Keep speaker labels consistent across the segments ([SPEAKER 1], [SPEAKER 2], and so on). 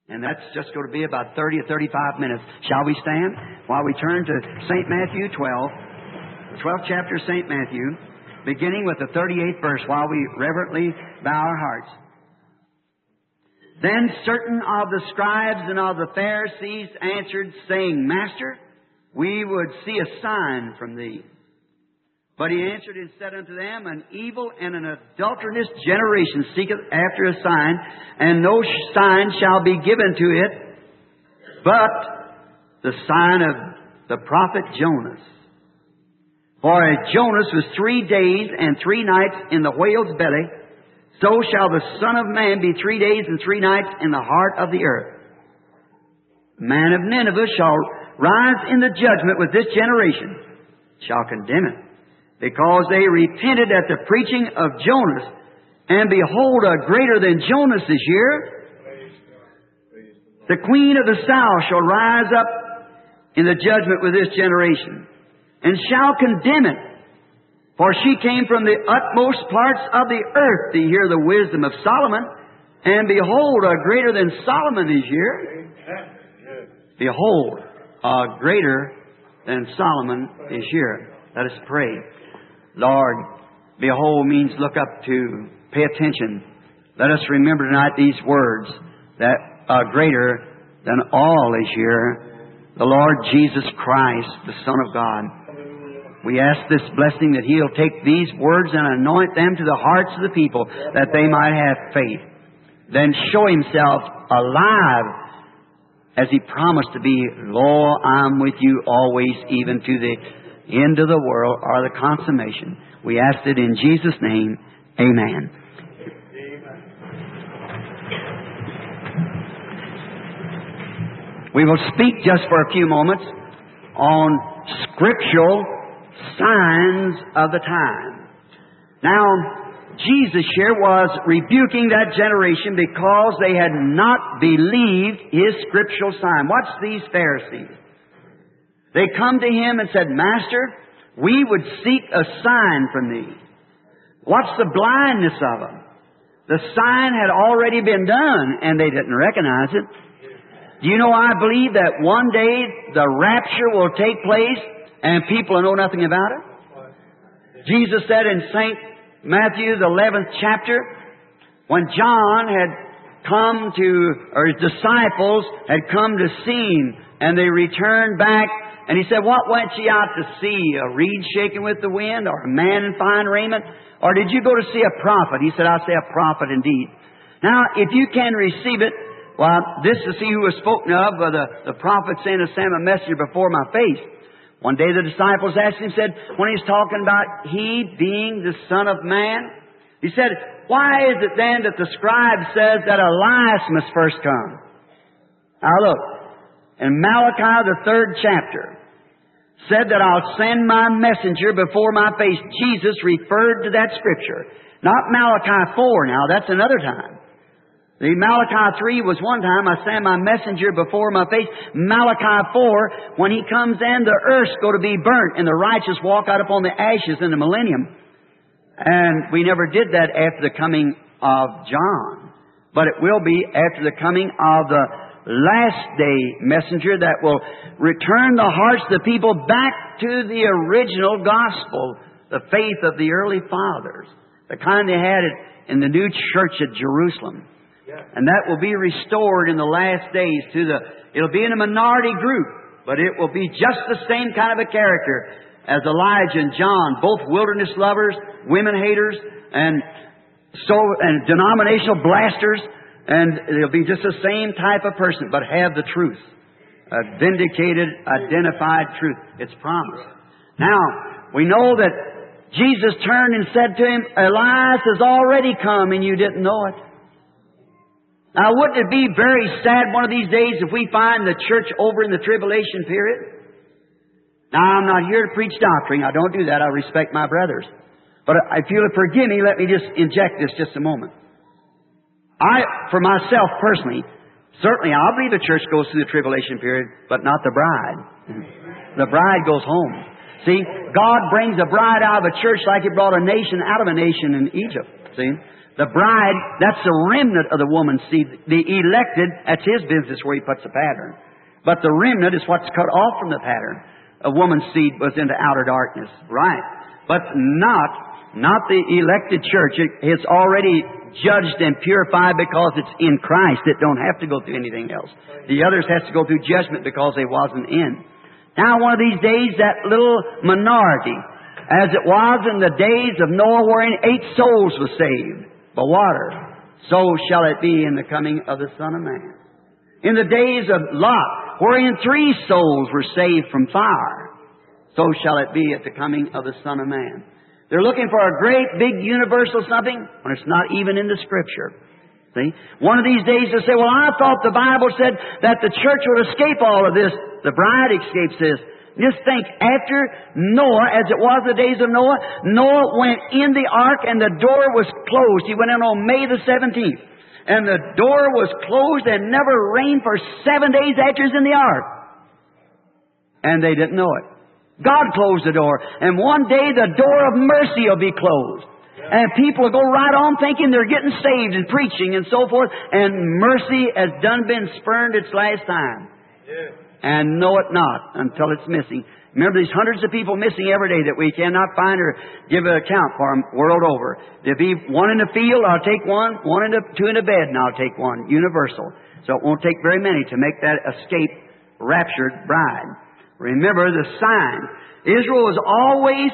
[SPEAKER 1] And that's just going to be about 30 or 35 minutes. Shall we stand while we turn to St. Matthew 12, the 12th chapter of St. Matthew, beginning with the 38th verse, while we reverently bow our hearts. Then certain of the scribes and of the Pharisees answered, saying, Master, we would see a sign from thee. But he answered and said unto them, An evil and an adulterous generation seeketh after a sign, and no sign shall be given to it, but the sign of the prophet Jonas. For as Jonas was 3 days and 3 nights in the whale's belly, so shall the Son of Man be 3 days and 3 nights in the heart of the earth. The man of Nineveh shall rise in the judgment with this generation, shall condemn it, because they repented at the preaching of Jonas. And behold, a greater than Jonas is here. The queen of the south shall rise up in the judgment with this generation, and shall condemn it. For she came from the utmost parts of the earth to hear the wisdom of Solomon. And behold, a greater than Solomon is here. Behold, a greater than Solomon is here. Let us pray. Lord, behold means look up to, pay attention. Let us remember tonight these words, that greater than all is here, the Lord Jesus Christ, the Son of God. We ask this blessing that He'll take these words and anoint them to the hearts of the people, that they might have faith. Then show Himself alive as He promised to be. Lo, I'm with you always, even to the end of the world, or the consummation. We ask it in Jesus' name. Amen. We will speak just for a few moments on scriptural signs of the time. Now, Jesus here was rebuking that generation because they had not believed His scriptural sign. Watch these Pharisees. They come to Him and said, Master, we would seek a sign from Thee. What's the blindness of them? The sign had already been done, and they didn't recognize it. Do you know, I believe that one day the rapture will take place, and people will know nothing about it. Jesus said in St. Matthew, the 11th chapter, when John had come to, or his disciples had come to see Him, and they returned back, and He said, What went ye out to see? A reed shaking with the wind, or a man in fine raiment? Or did you go to see a prophet? He said, I say a prophet indeed. Now, if you can receive it, well, this is he who was spoken of, the prophet saying to Sam, a messenger before my face. One day the disciples asked Him, said, when He's talking about He being the Son of Man, He said, why is it then that the scribe says that Elias must first come? Now look, in Malachi, the 3rd chapter, said that I'll send my messenger before my face. Jesus referred to that scripture. Not Malachi 4 now, that's another time. The Malachi 3 was one time, I send my messenger before my face. Malachi 4, when He comes in, the earth's going to be burnt, and the righteous walk out upon the ashes in the millennium. And we never did that after the coming of John. But it will be after the coming of the last day messenger that will return the hearts of the people back to the original gospel, the faith of the early fathers, the kind they had it in the new church at Jerusalem. And that will be restored in the last days to it'll be in a minority group, but it will be just the same kind of a character as Elijah and John, both wilderness lovers, women haters, and denominational blasters, and it'll be just the same type of person, but have the truth. A vindicated, identified truth. It's promised. Now, we know that Jesus turned and said to him, Elias has already come and you didn't know it. Now, wouldn't it be very sad one of these days if we find the church over in the tribulation period? Now, I'm not here to preach doctrine. I don't do that. I respect my brothers. But if you'll forgive me, let me just inject this just a moment. For myself personally, certainly I believe the church goes through the tribulation period, but not the bride. The bride goes home. See, God brings a bride out of a church like He brought a nation out of a nation in Egypt. See? The bride, that's the remnant of the woman's seed. The elected, that's his business where he puts the pattern. But the remnant is what's cut off from the pattern. A woman's seed was into outer darkness. Right. But not the elected church. It's already judged and purified because it's in Christ. It don't have to go through anything else. The others has to go through judgment because they wasn't in. Now one of these days, that little minority, as it was in the days of Noah, wherein 8 souls were saved by water, so shall it be in the coming of the Son of Man. In the days of Lot, wherein 3 souls were saved from fire, so shall it be at the coming of the Son of Man. They're looking for a great, big, universal something when it's not even in the Scripture. See? One of these days they'll say, well, I thought the Bible said that the church would escape all of this. The bride escapes this. Just think, after Noah, as it was the days of Noah, Noah went in the ark and the door was closed. He went in on May the 17th. And the door was closed and never rained for 7 days after he was in the ark. And they didn't know it. God closed the door. And one day the door of mercy will be closed. And people will go right on thinking they're getting saved and preaching and so forth. And mercy has done been spurned its last time. And know it not until it's missing. Remember, there's hundreds of people missing every day that we cannot find or give an account for them world over. There'll be one in the field, I'll take one. Two in the bed, and I'll take one. Universal. So it won't take very many to make that escape raptured bride. Remember the sign. Israel was always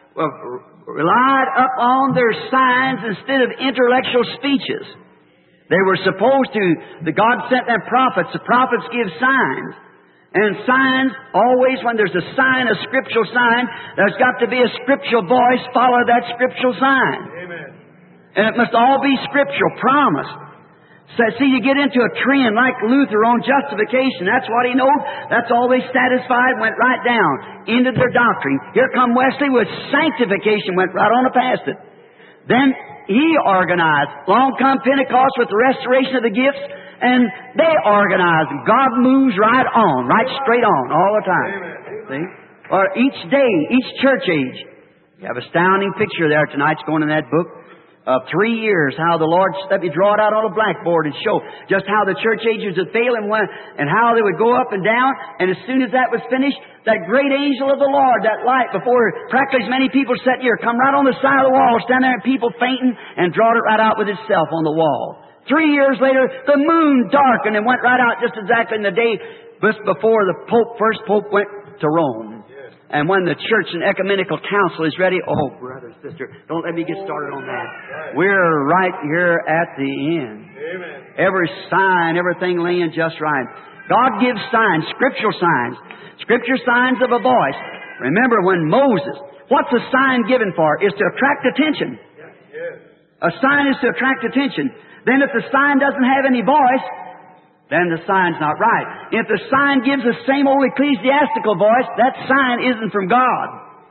[SPEAKER 1] relied upon their signs instead of intellectual speeches. They were supposed to, God sent them prophets. The prophets give signs. And signs, always when there's a sign, a scriptural sign, there's got to be a scriptural voice follow that scriptural sign.
[SPEAKER 2] Amen.
[SPEAKER 1] And it must all be scriptural, promised. So, see, you get into a trend like Luther on justification. That's what he knows. That's all they satisfied, went right down into their doctrine. Here come Wesley with sanctification, went right on past it. Then he organized. Along come Pentecost with the restoration of the gifts. And they organize. God moves right on, right straight on, all the time. See? Or each day, each church age. You have an astounding picture there tonight. It's going in that book of 3 years. How the Lord, let me draw it out on a blackboard and show just how the church ages would fail and how they would go up and down. And as soon as that was finished, that great angel of the Lord, that light, before practically as many people sat here, come right on the side of the wall, stand there and people fainting, and draw it right out with itself on the wall. 3 years later, the moon darkened and went right out just exactly in the day just before the first Pope went to Rome.
[SPEAKER 2] Yes.
[SPEAKER 1] And when the church and ecumenical council is ready, oh, brother, sister, don't let me get started on that.
[SPEAKER 2] Right.
[SPEAKER 1] We're right here at the end.
[SPEAKER 2] Amen.
[SPEAKER 1] Every sign, everything laying just right. God gives signs, scriptural signs. Scripture signs of a voice. Remember when Moses, what's a sign given for? Is to attract attention.
[SPEAKER 2] Yes.
[SPEAKER 1] A sign is to attract attention. Then if the sign doesn't have any voice, then the sign's not right. If the sign gives the same old ecclesiastical voice, that sign isn't from God.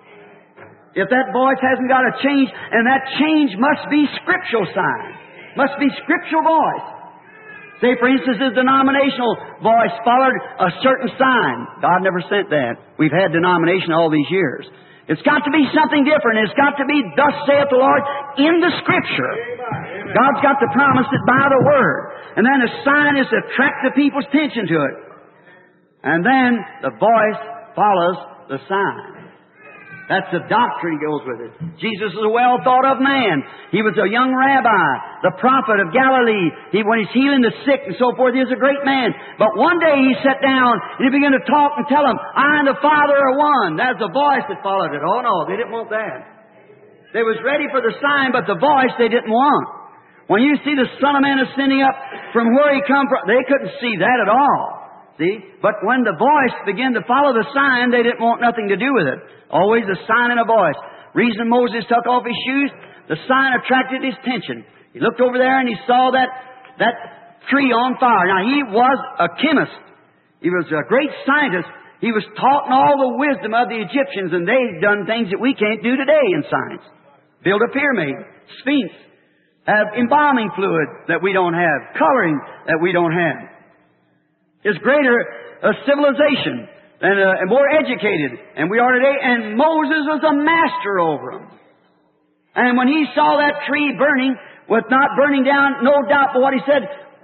[SPEAKER 1] If that voice hasn't got a change, and that change must be scriptural sign, must be scriptural voice. Say, for instance, his denominational voice followed a certain sign. God never sent that. We've had denomination all these years. It's got to be something different. It's got to be, thus saith the Lord, in the Scripture.
[SPEAKER 2] Amen.
[SPEAKER 1] God's got to promise it by the Word. And then a sign is to attract the people's attention to it. And then the voice follows the sign. That's the doctrine goes with it. Jesus is a well thought of man. He was a young rabbi, the prophet of Galilee. When he's healing the sick and so forth, he was a great man. But one day he sat down and he began to talk and tell them, I and the Father are one. That's the voice that followed it. Oh no, they didn't want that. They was ready for the sign, but the voice they didn't want. When you see the Son of Man ascending up from where he come from, they couldn't see that at all. See? But when the voice began to follow the sign, they didn't want nothing to do with it. Always a sign and a voice. Reason Moses took off his shoes, the sign attracted his attention. He looked over there and he saw that tree on fire. Now, he was a chemist. He was a great scientist. He was taught in all the wisdom of the Egyptians, and they've done things that we can't do today in science. Build a pyramid, sphinx, have embalming fluid that we don't have, coloring that we don't have. Is greater civilization and more educated than we are today. And Moses was a master over them. And when he saw that tree burning with not burning down, no doubt. But what he said,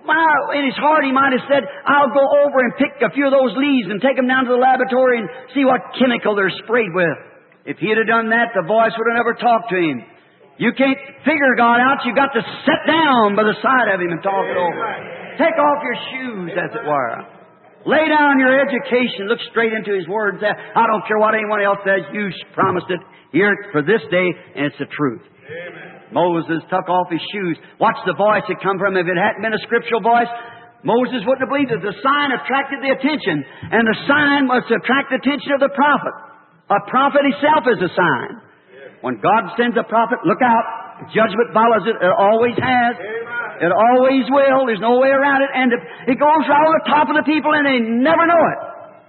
[SPEAKER 1] in his heart he might have said, I'll go over and pick a few of those leaves and take them down to the laboratory and see what chemical they're sprayed with. If he'd have done that, the voice would have never talked to him. You can't figure God out. You've got to sit down by the side of him and talk it over. Take off your shoes, as it were. Lay down your education. Look straight into his words. I don't care what anyone else says. You promised it here for this day, and it's the truth. Amen. Moses took off his shoes. Watch the voice that come from him. If it hadn't been a scriptural voice, Moses wouldn't have believed it. The sign attracted the attention, and the sign was to attract the attention of the prophet. A prophet himself is a sign. When God sends a prophet, look out. Judgment follows it. It always has. It always will. There's no way around it. And it goes right on the top of the people and they never know it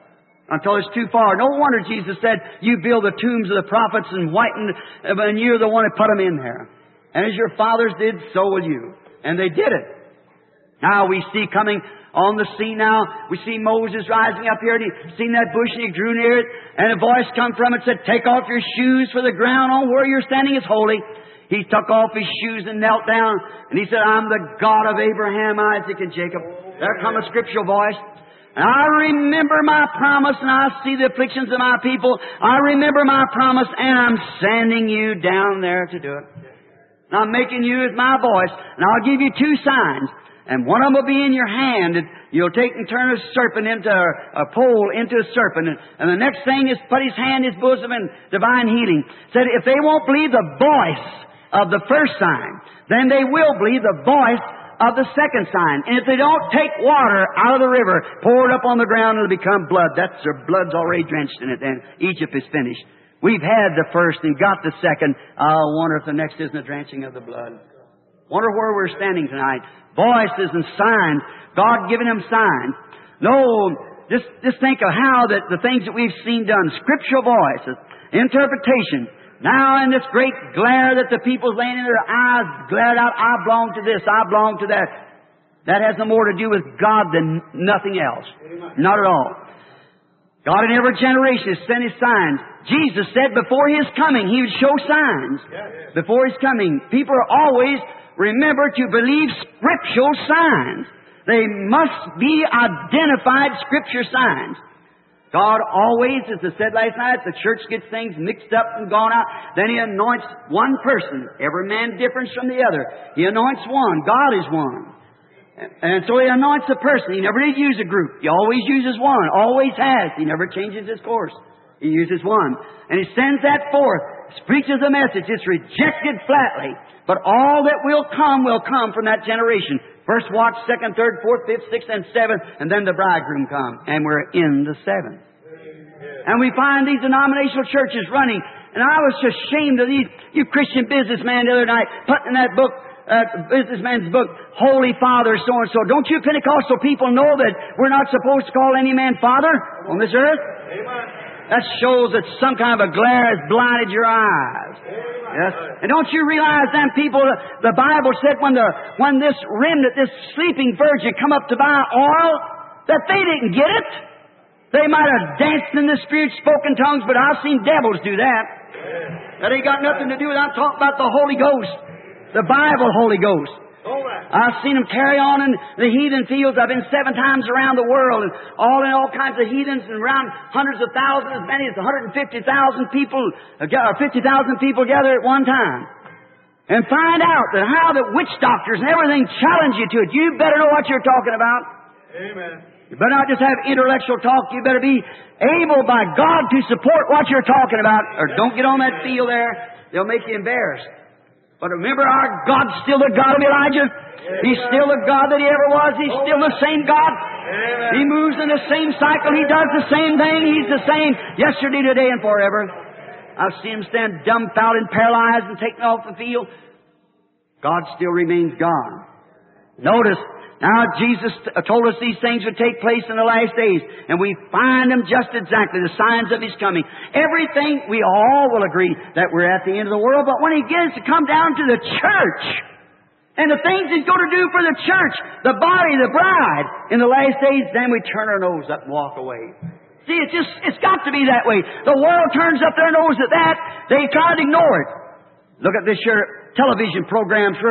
[SPEAKER 1] until it's too far. No wonder Jesus said, you build the tombs of the prophets and whiten, and you're the one that put them in there. And as your fathers did, so will you. And they did it. Now we see coming on the scene now, we see Moses rising up here, and he seen that bush and he drew near it, and a voice come from it said, take off your shoes, for the ground on where you're standing is holy. He took off his shoes and knelt down, and he said, I'm the God of Abraham, Isaac, and Jacob. There come a scriptural voice. And I remember my promise, and I see the afflictions of my people. I remember my promise, and I'm sending you down there to do it. And I'm making you as my voice, and I'll give you two signs. And one of them will be in your hand, and you'll take and turn a serpent into a pole into a serpent. And the next thing is put his hand in his bosom and divine healing. Said if they won't believe the voice of the first sign, then they will believe the voice of the second sign. And if they don't take water out of the river, pour it up on the ground, it'll become blood. That's their blood's already drenched in it, and Egypt is finished. We've had the first and got the second. I wonder if the next isn't a drenching of the blood. Wonder where we're standing tonight. Voices and signs. God giving them signs. No, just think of how that the things that we've seen done. Scriptural voices. Interpretation. Now in this great glare that the people's laying in their eyes glared out, I belong to this, I belong to that. That has no more to do with God than nothing else. Not at all. God in every generation has sent His signs. Jesus said before His coming He would show signs. Before His coming. People are always remember to believe scriptural signs. They must be identified scripture signs. God always, as I said last night, the church gets things mixed up and gone out. Then He anoints one person. Every man differs from the other. He anoints one. God is one. And so He anoints a person. He never did use a group. He always uses one. Always has. He never changes His course. He uses one. And He sends that forth. Preaches a message. It's rejected flatly. But all that will come from that generation. First watch, second, third, fourth, fifth, sixth, and seventh, and then the bridegroom come. And we're in the seventh. And we find these denominational churches running. And I was just ashamed of you Christian businessman the other night, putting in that book, businessman's book, Holy Father, so-and-so. Don't you Pentecostal people know that we're not supposed to call any man father on this earth? Amen. That shows that some kind of a glare has blinded your eyes. Yes. And don't you realize then, people, the Bible said when this remnant, this sleeping virgin come up to buy oil, that they didn't get it. They might have danced in the Spirit, spoken tongues, but I've seen devils do that. That ain't got nothing to do with it. I'm talking about the Holy Ghost. The Bible Holy Ghost. I've seen them carry on in the heathen fields. I've been 7 times around the world, and all kinds of heathens, and around hundreds of thousands, as many as 150,000 people, 50,000 people gather at one time. And find out that how the witch doctors and everything challenge you to it. You better know what you're talking about. Amen. You better not just have intellectual talk. You better be able by God to support what you're talking about, or don't get on that field there. They'll make you embarrassed. But remember, our God's still the God of Elijah. He's still the God that He ever was. He's still the same God. He moves in the same cycle. He does the same thing. He's the same yesterday, today, and forever. I've seen Him stand dumbfounded, paralyzed, and taken off the field. God still remains God. Notice, now Jesus told us these things would take place in the last days. And we find them just exactly, the signs of His coming. Everything, we all will agree that we're at the end of the world. But when He gets to come down to the church, and the things He's going to do for the church, the body, the bride, in the last days, then we turn our nose up and walk away. See, it's got to be that way. The world turns up their nose at that. They try to ignore it. Look at this here television programs where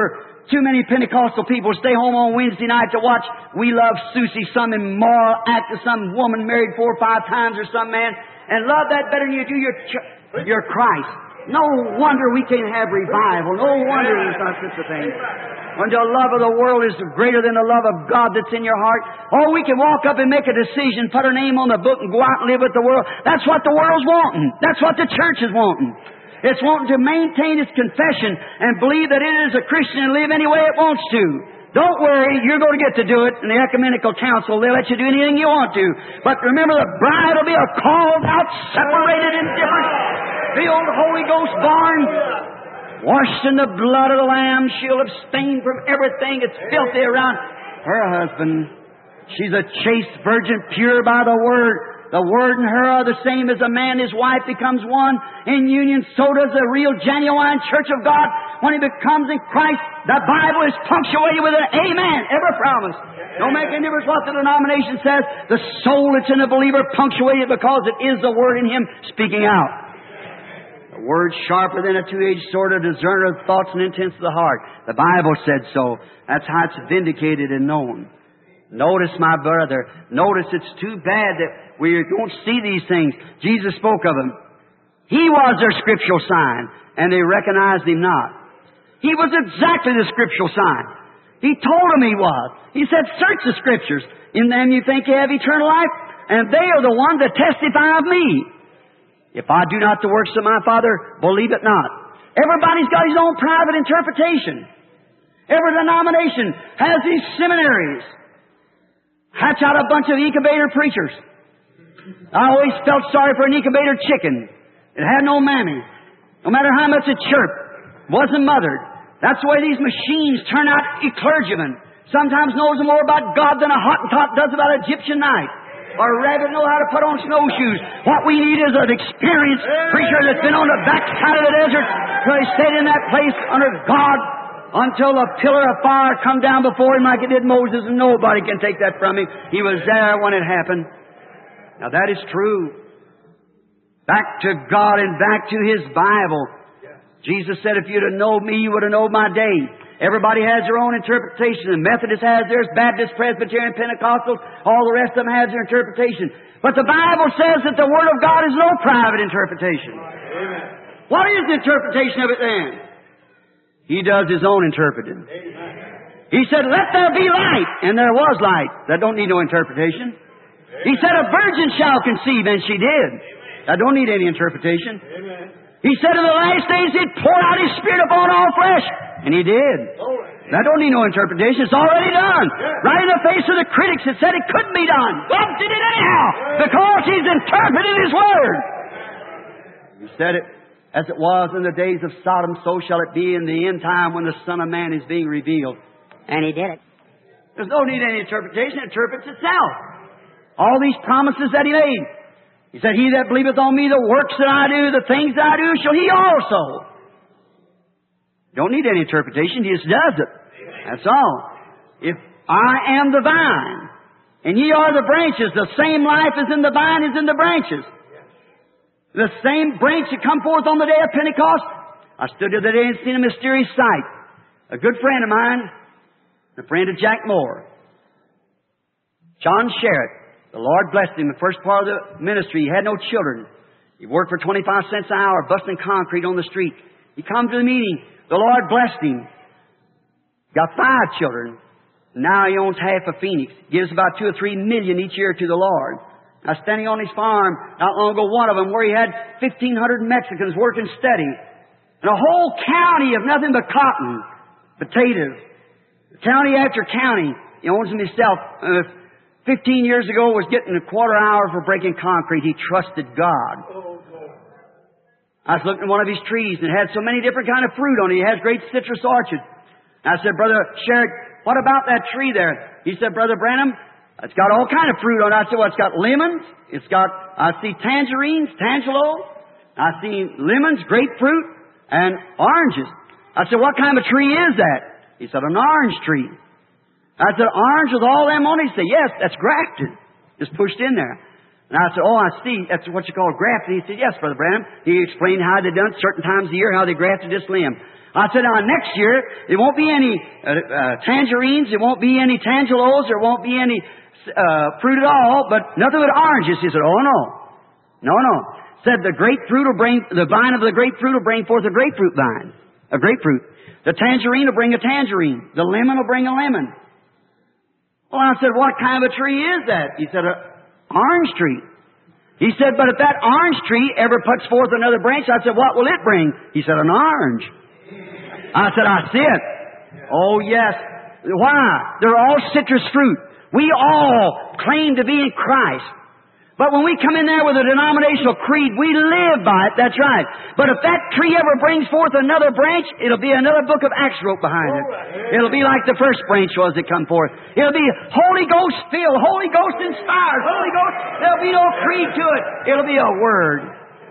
[SPEAKER 1] Too many Pentecostal people stay home on Wednesday night to watch We Love Susie, some immoral act of some woman married 4 or 5 times or some man, and love that better than you do your Christ. No wonder we can't have revival. No wonder there's not such a thing. When the love of the world is greater than the love of God that's in your heart. Oh, we can walk up and make a decision, put our name on the book, and go out and live with the world. That's what the world's wanting. That's what the church is wanting. It's wanting to maintain its confession and believe that it is a Christian and live any way it wants to. Don't worry, you're going to get to do it in the ecumenical council. They'll let you do anything you want to. But remember, the bride will be a called out, separated, and different, filled, Holy Ghost born, washed in the blood of the Lamb. She'll abstain from everything that's filthy around her husband. She's a chaste virgin, pure by the Word. The Word and her are the same as a man and his wife becomes one in union. So does the real, genuine church of God when he becomes in Christ. The Bible is punctuated with an amen, every promise. Don't make any difference what the denomination says. The soul that's in the believer punctuated because it is the Word in him speaking out. The Word sharper than a two-edged sword, a discerner of thoughts and intents of the heart. The Bible said so. That's how it's vindicated and known. Notice, my brother, it's too bad that we don't see these things. Jesus spoke of them. He was their scriptural sign, and they recognized Him not. He was exactly the scriptural sign. He told them He was. He said, search the Scriptures. In them you think you have eternal life, and they are the ones that testify of Me. If I do not the works of my Father, believe it not. Everybody's got his own private interpretation. Every denomination has these seminaries. Hatch out a bunch of incubator preachers. I always felt sorry for an incubator chicken. It had no mammy. No matter how much it chirped, wasn't mothered. That's the way these machines turn out clergymen. Sometimes knows more about God than a Hottentot does about Egyptian night. Or a rabbit know how to put on snowshoes. What we need is an experienced preacher that's been on the backside of the desert till he stayed in that place under God until the pillar of fire come down before him like it did Moses, and nobody can take that from him. He was there when it happened. Now that is true. Back to God and back to His Bible. Jesus said, if you'd have known Me, you would have known my day. Everybody has their own interpretation. The Methodist has theirs, Baptist, Presbyterian, Pentecostal, all the rest of them has their interpretation. But the Bible says that the Word of God is no private interpretation. Amen. What is the interpretation of it then? He does His own interpreting. Amen. He said, let there be light, and there was light. That don't need no interpretation. Amen. He said, a virgin shall conceive, and she did. That don't need any interpretation. Amen. He said, in the last days He'd pour out His Spirit upon all flesh, and He did. That don't need no interpretation. It's already done. Right in the face of the critics that said it couldn't be done. God did it anyhow, because He's interpreted His Word. He said it. As it was in the days of Sodom, so shall it be in the end time when the Son of Man is being revealed.
[SPEAKER 2] And He did it.
[SPEAKER 1] There's no need of any interpretation. It interprets itself. All these promises that He made. He said, he that believeth on Me, the works that I do, the things that I do, shall he also. Don't need any interpretation. He just does it. That's all. If I am the vine, and ye are the branches, the same life is in the vine is in the branches. The same branch that come forth on the day of Pentecost. I stood the other day and seen a mysterious sight. A good friend of mine, a friend of Jack Moore, John Sherritt. The Lord blessed him. The first part of the ministry, he had no children. He worked for 25 cents an hour, busting concrete on the street. He come to the meeting. The Lord blessed him. Got 5 children. Now he owns half of Phoenix. Gives about 2 or 3 million each year to the Lord. Now, standing on his farm, not long ago, one of them, where he had 1,500 Mexicans working steady. And a whole county of nothing but cotton, potatoes. County after county. He owns them himself. 15 years ago, was getting a quarter hour for breaking concrete. He trusted God. I was looking at one of his trees, and it had so many different kind of fruit on it. He has great citrus orchards. And I said, Brother Sherritt, what about that tree there? He said, Brother Branham, it's got all kind of fruit on it. I said, well, it's got lemons. I see tangerines, tangelo. I see lemons, grapefruit, and oranges. I said, what kind of tree is that? He said, an orange tree. I said, orange with all them on it? He said, yes, that's grafted. Just pushed in there. And I said, oh, I see. That's what you call grafting. He said, yes, Brother Branham. He explained how they done it certain times of the year, how they grafted this limb. I said, now next year, there won't be any tangerines, there won't be any tangelos, there won't be any fruit at all, but nothing but oranges. He said, oh, no. No, no. Said the vine of the grapefruit will bring forth a grapefruit vine. A grapefruit. The tangerine will bring a tangerine. The lemon will bring a lemon. Well, I said, what kind of a tree is that? He said, an orange tree. He said, but if that orange tree ever puts forth another branch, I said, what will it bring? He said, an orange. I said, I see it. Oh, yes. Why? They're all citrus fruit. We all claim to be in Christ. But when we come in there with a denominational creed, we live by it. That's right. But if that tree ever brings forth another branch, it'll be another book of Acts wrote behind it. It'll be like the first branch was that come forth. It'll be Holy Ghost filled, Holy Ghost inspired, Holy Ghost. There'll be no creed to it. It'll be a word.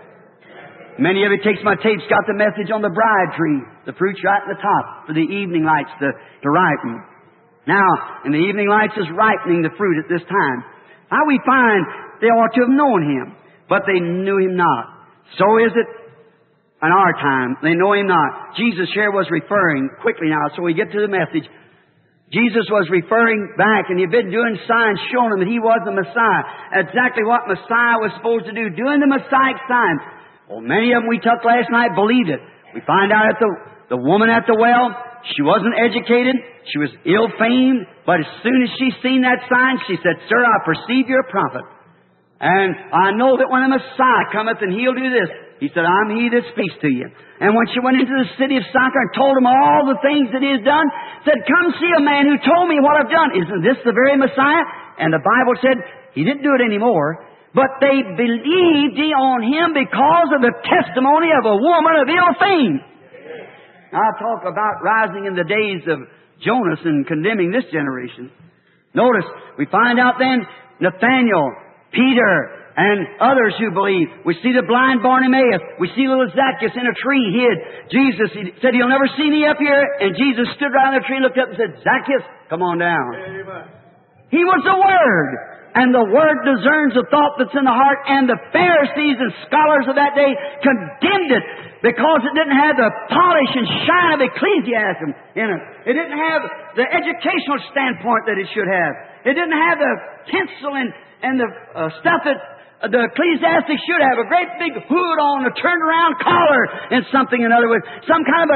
[SPEAKER 1] Many of you takes my tapes, got the message on the bride tree. The fruit's right at the top for the evening lights to ripen. Now, and the evening lights is ripening the fruit at this time. How we find they ought to have known Him, but they knew Him not. So is it in our time. They know Him not. Jesus here was referring, quickly now, so we get to the message. Jesus was referring back, and He'd been doing signs showing them that He was the Messiah. Exactly what Messiah was supposed to do, doing the Messiah signs. Well, many of them we took last night believed it. We find out that the woman at the well, she wasn't educated. She was ill-famed. But as soon as she seen that sign, she said, Sir, I perceive you're a prophet. And I know that when the Messiah cometh and He'll do this. He said, I'm He that speaks to you. And when she went into the city of Sychar and told him all the things that He has done, said, come see a man who told me what I've done. Isn't this the very Messiah? And the Bible said He didn't do it anymore. But they believed on Him because of the testimony of a woman of ill fame. Now, I talk about rising in the days of Jonas and condemning this generation. Notice, we find out then Nathaniel, Peter, and others who believe. We see the blind Bartimaeus. We see little Zacchaeus in a tree hid. Jesus, He said, You'll never see me up here. And Jesus stood right on the tree, looked up and said, Zacchaeus, come on down. Amen. He was the Word. And the Word discerns the thought that's in the heart. And the Pharisees and scholars of that day condemned it because it didn't have the polish and shine of ecclesiasm in it. It didn't have the educational standpoint that it should have. It didn't have the tinsel and the stuff that the ecclesiastic should have. A great big hood on, a turned around collar, and something, in other words, some kind of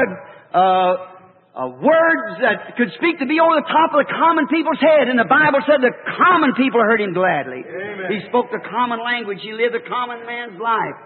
[SPEAKER 1] words that could speak to be over the top of the common people's head. And the Bible said the common people heard Him gladly. Amen. He spoke the common language. He lived a common man's life.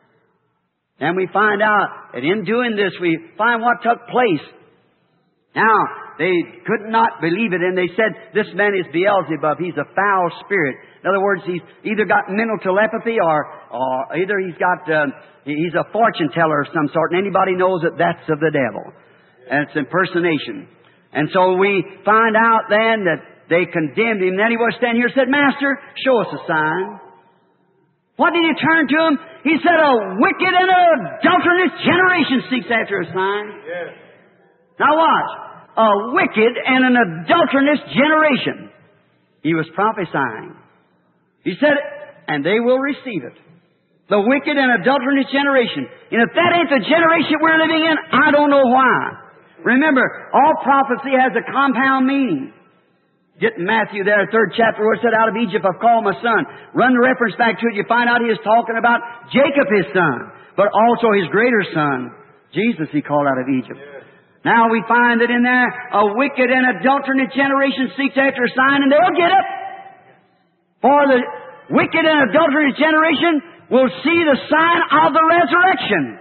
[SPEAKER 1] And we find out that in doing this, we find what took place. Now, they could not believe it, and they said, this man is Beelzebub. He's a foul spirit. In other words, he's either got mental telepathy or either he's a fortune teller of some sort, and anybody knows that that's of the devil. And it's impersonation. And so we find out then that they condemned Him. Then He was standing here and said, Master, show us a sign. What did He turn to him? He said, a wicked and adulterous generation seeks after a sign. Yes. Now watch. A wicked and an adulterous generation. He was prophesying. He said, and they will receive it. The wicked and adulterous generation. And if that ain't the generation we're living in, I don't know why. Remember, all prophecy has a compound meaning. Get in Matthew there, 3rd chapter, where it said, out of Egypt I've called my son. Run the reference back to it. You find out He is talking about Jacob, His son, but also His greater son, Jesus, He called out of Egypt. Yeah. Now we find that in there, a wicked and adulterous generation seeks after a sign, and they'll get it. For the wicked and adulterous generation will see the sign of the resurrection.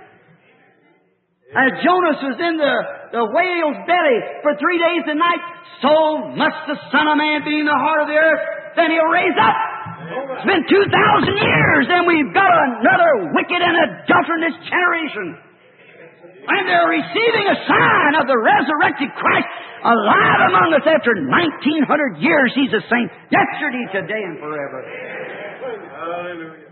[SPEAKER 1] As Jonas was in the whale's belly for 3 days and nights, so must the Son of Man be in the heart of the earth, then He'll raise up. It's been 2,000 years, and we've got another wicked and adulterous generation. And they're receiving a sign of the resurrected Christ alive among us after 1,900 years. He's the same yesterday, today, and forever. Hallelujah.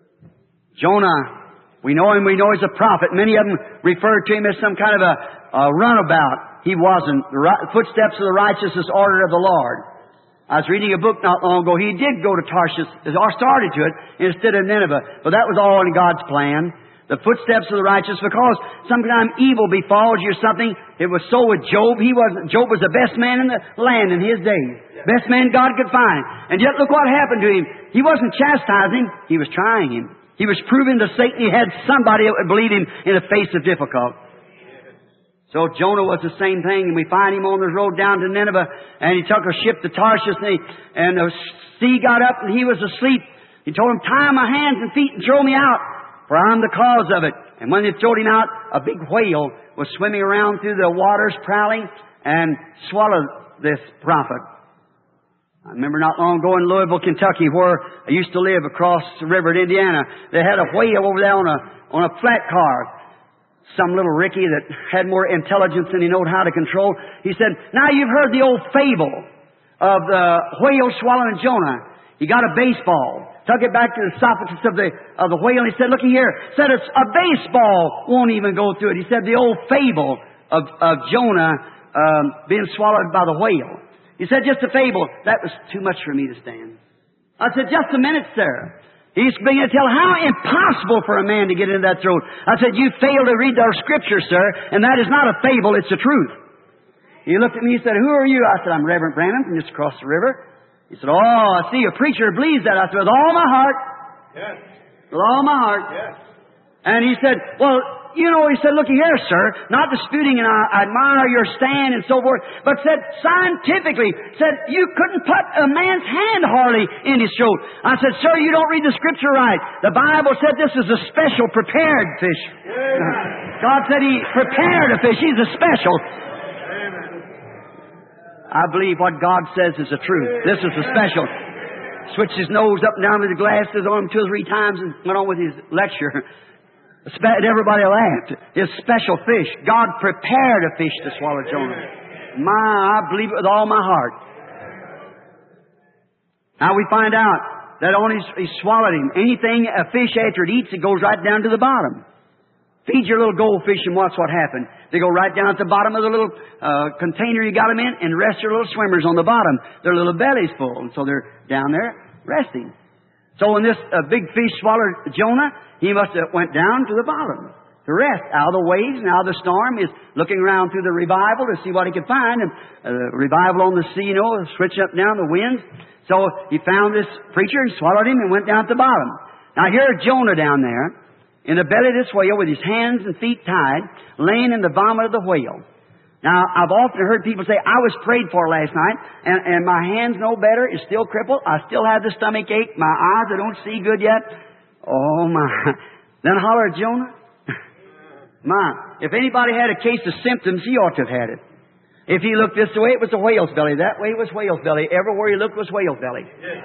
[SPEAKER 1] Jonah, we know him, we know he's a prophet. Many of them refer to him as some kind of a runabout. He wasn't. The footsteps of the righteous is ordered of the Lord. I was reading a book not long ago. He did go to Tarshish, or started to it, instead of Nineveh. But that was all in God's plan. The footsteps of the righteous, because sometimes evil befalls you or something. It was so with Job. Job was the best man in the land in his day. Best man God could find. And yet look what happened to him. He wasn't chastising him. He was trying him. He was proving to Satan he had somebody that would believe him in the face of difficulty. So Jonah was the same thing, and we find him on the road down to Nineveh, and he took a ship to Tarshish, and the sea got up, and he was asleep. He told him, tie my hands and feet and throw me out, for I'm the cause of it. And when they throwed him out, a big whale was swimming around through the waters, prowling, and swallowed this prophet. I remember not long ago in Louisville, Kentucky, where I used to live across the river in Indiana, they had a whale over there on a flat car. Some little Ricky that had more intelligence than he knew how to control. He said, now you've heard the old fable of the whale swallowing Jonah. He got a baseball, took it back to the esophagus of the whale, and he said, looky here, said it's a baseball won't even go through it. He said the old fable of Jonah being swallowed by the whale. He said, just a fable. That was too much for me to stand. I said, just a minute, sir. He's beginning to tell how impossible for a man to get into that throat. I said, you fail to read our Scripture, sir, and that is not a fable, it's the truth. He looked at me and said, who are you? I said, I'm Reverend Branham from just across the river. He said, oh, I see, a preacher believes that. I said, with all my heart. Yes. With all my heart. Yes. And he said, well, you know, he said, looky here, sir, not disputing, and I admire your stand and so forth, but said, scientifically, said, you couldn't put a man's hand hardly in his throat. I said, sir, you don't read the Scripture right. The Bible said this is a special prepared fish. Amen. God said He prepared a fish. He's a special. Amen. I believe what God says is the truth. This is a special. Switched his nose up and down with the glasses on him 2 or 3 times and went on with his lecture. Everybody laughed. His special fish. God prepared a fish to swallow Jonah. I believe it with all my heart. Now we find out that only he swallowed him. Anything a fish after it eats, it goes right down to the bottom. Feed your little goldfish and watch what happens. They go right down at the bottom of the little container you got them in, and rest your little swimmers on the bottom. Their little belly's full, and so they're down there resting. So when this big fish swallowed Jonah, he must have went down to the bottom to rest out of the waves and out of the storm. He's looking around through the revival to see what he could find. And revival on the sea, you know, switching up and down the winds. So he found this preacher, he swallowed him and went down to the bottom. Now here's Jonah down there in the belly of this whale with his hands and feet tied, laying in the vomit of the whale. Now, I've often heard people say, I was prayed for last night, and my hand's no better, it's still crippled, I still have the stomach ache, my eyes, I don't see good yet. Oh, my. Then holler at Jonah. My. If anybody had a case of symptoms, he ought to have had it. If he looked this way, it was a whale's belly. That way, it was whale's belly. Everywhere he looked was whale's belly.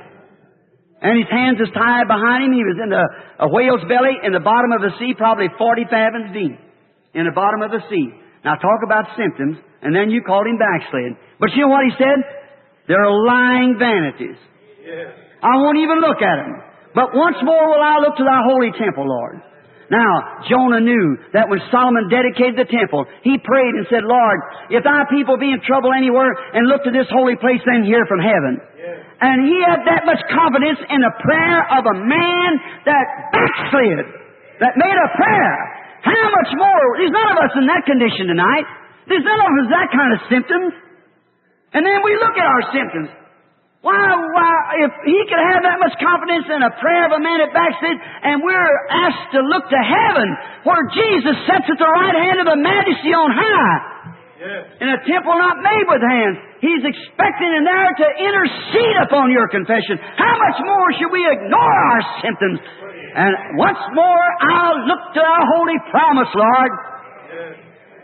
[SPEAKER 1] And his hands was tied behind him. He was in a whale's belly in the bottom of the sea, probably 40 fathoms deep. In the bottom of the sea. Now talk about symptoms, and then you called him backslid. But you know what he said? They're lying vanities. Yes. I won't even look at them. But once more will I look to thy holy temple, Lord. Now, Jonah knew that when Solomon dedicated the temple, he prayed and said, Lord, if thy people be in trouble anywhere and look to this holy place, then hear from heaven. Yes. And he had that much confidence in the prayer of a man that backslid, that made a prayer. How much more? There's none of us in that condition tonight. There's none of us that kind of symptoms. And then we look at our symptoms. Why, if he could have that much confidence in a prayer of a man that backslid, and we're asked to look to heaven, where Jesus sits at the right hand of the Majesty on high, yes, in a temple not made with hands, He's expecting in there to intercede upon your confession. How much more should we ignore our symptoms? And once more, I'll look to our holy promise, Lord. Yes.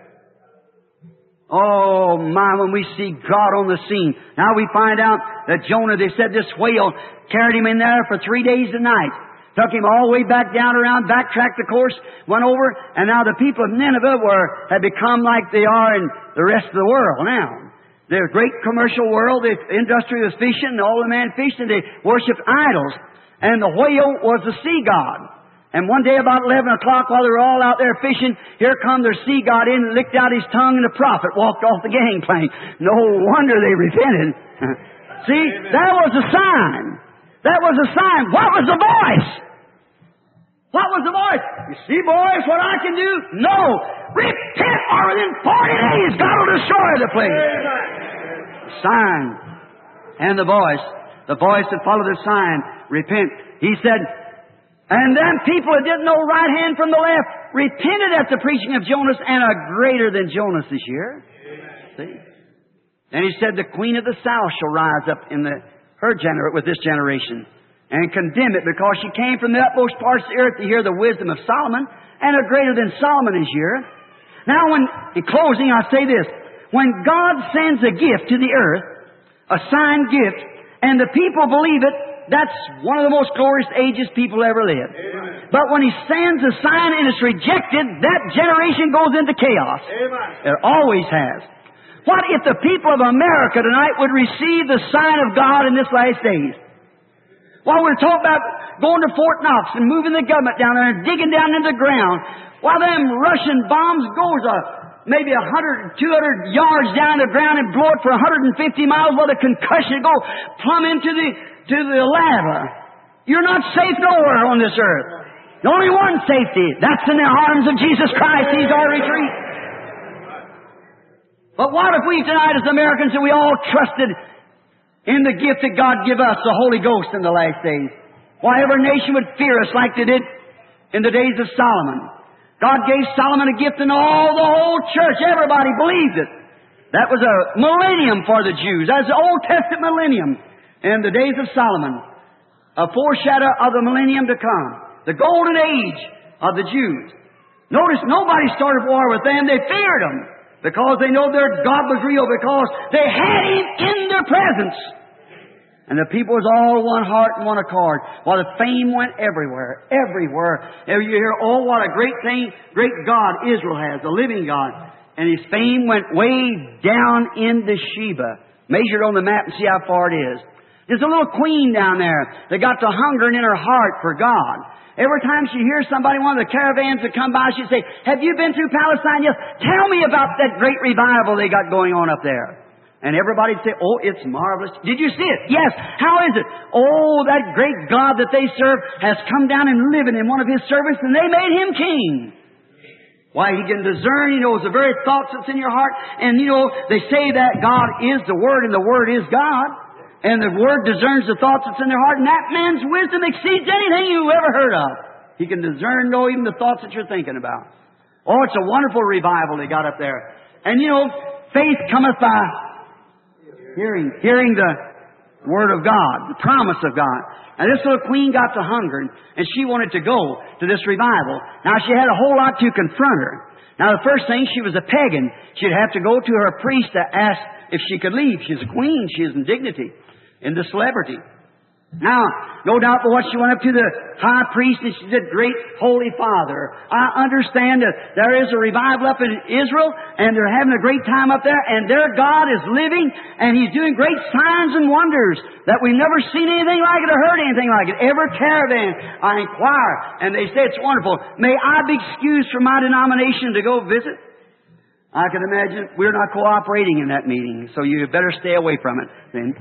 [SPEAKER 1] Oh, my, when we see God on the scene. Now we find out that Jonah, they said this whale carried him in there for 3 days and nights. Took him all the way back down around, backtracked the course, went over, and now the people of Nineveh had become like they are in the rest of the world now. They're a great commercial world. The industry was fishing, and all the men fished, and they worshipped idols. And the whale was the sea god. And one day about 11 o'clock while they were all out there fishing, here come their sea god in and licked out his tongue, and the prophet walked off the gangplank. No wonder they repented. See, that was a sign. That was a sign. What was the voice? What was the voice? You see, boys, what I can do? No. Repent, or within 40 days God will destroy the place. The sign and the voice that followed the sign, repent. He said, and then people that didn't know right hand from the left repented at the preaching of Jonas, and a greater than Jonas this year. See? And he said, the queen of the south shall rise up in with this generation and condemn it, because she came from the utmost parts of the earth to hear the wisdom of Solomon, and a greater than Solomon is here. Now, in closing, I say this. When God sends a gift to the earth, a signed gift, and the people believe it, that's one of the most glorious ages people ever lived. Amen. But when He sends a sign and it's rejected, that generation goes into chaos. Amen. It always has. What if the people of America tonight would receive the sign of God in this last days? While we're talking about going to Fort Knox and moving the government down there and digging down into the ground, while them Russian bombs goes maybe 100, 200 yards down the ground and blow it for 150 miles, while the concussion go plumb into the lava. You're not safe nowhere on this earth. The only one safety, that's in the arms of Jesus Christ. He's our retreat. But what if we tonight as Americans, that we all trusted in the gift that God give us, the Holy Ghost, in the last days? Why, every nation would fear us like they did in the days of Solomon. God gave Solomon a gift, and the whole church, everybody believed it. That was a millennium for the Jews. That's the Old Testament millennium. In the days of Solomon, a foreshadow of the millennium to come, the golden age of the Jews. Notice nobody started war with them. They feared them because they know their God was real, because they had Him in their presence. And the people was all one heart and one accord. While the fame went everywhere, everywhere. You hear, oh, what a great thing, great God Israel has, the living God. And His fame went way down into Sheba. Measure it on the map and see how far it is. There's a little queen down there that got to hungering in her heart for God. Every time she hears somebody, one of the caravans that come by, she'd say, have you been through Palestine? Yes. Tell me about that great revival they got going on up there. And everybody'd say, oh, it's marvelous. Did you see it? Yes. How is it? Oh, that great God that they serve has come down and living in one of His servants, and they made Him king. Why, He can discern. He knows the very thoughts that's in your heart. And, they say that God is the Word, and the Word is God. And the Word discerns the thoughts that's in their heart, and that man's wisdom exceeds anything you ever heard of. He can discern, know even the thoughts that you're thinking about. Oh, it's a wonderful revival they got up there. And faith cometh by hearing the Word of God, the promise of God. And this little queen got to hunger, and she wanted to go to this revival. Now, she had a whole lot to confront her. Now, the first thing, she was a pagan. She'd have to go to her priest to ask if she could leave. She's a queen. She is in dignity, in the celebrity. Now, no doubt but what, she went up to the high priest and she said, great Holy Father, I understand that there is a revival up in Israel and they're having a great time up there, and their God is living and He's doing great signs and wonders that we've never seen anything like it or heard anything like it. Every caravan I inquire and they say it's wonderful. May I be excused from my denomination to go visit? I can imagine we're not cooperating in that meeting, so you better stay away from it. Then,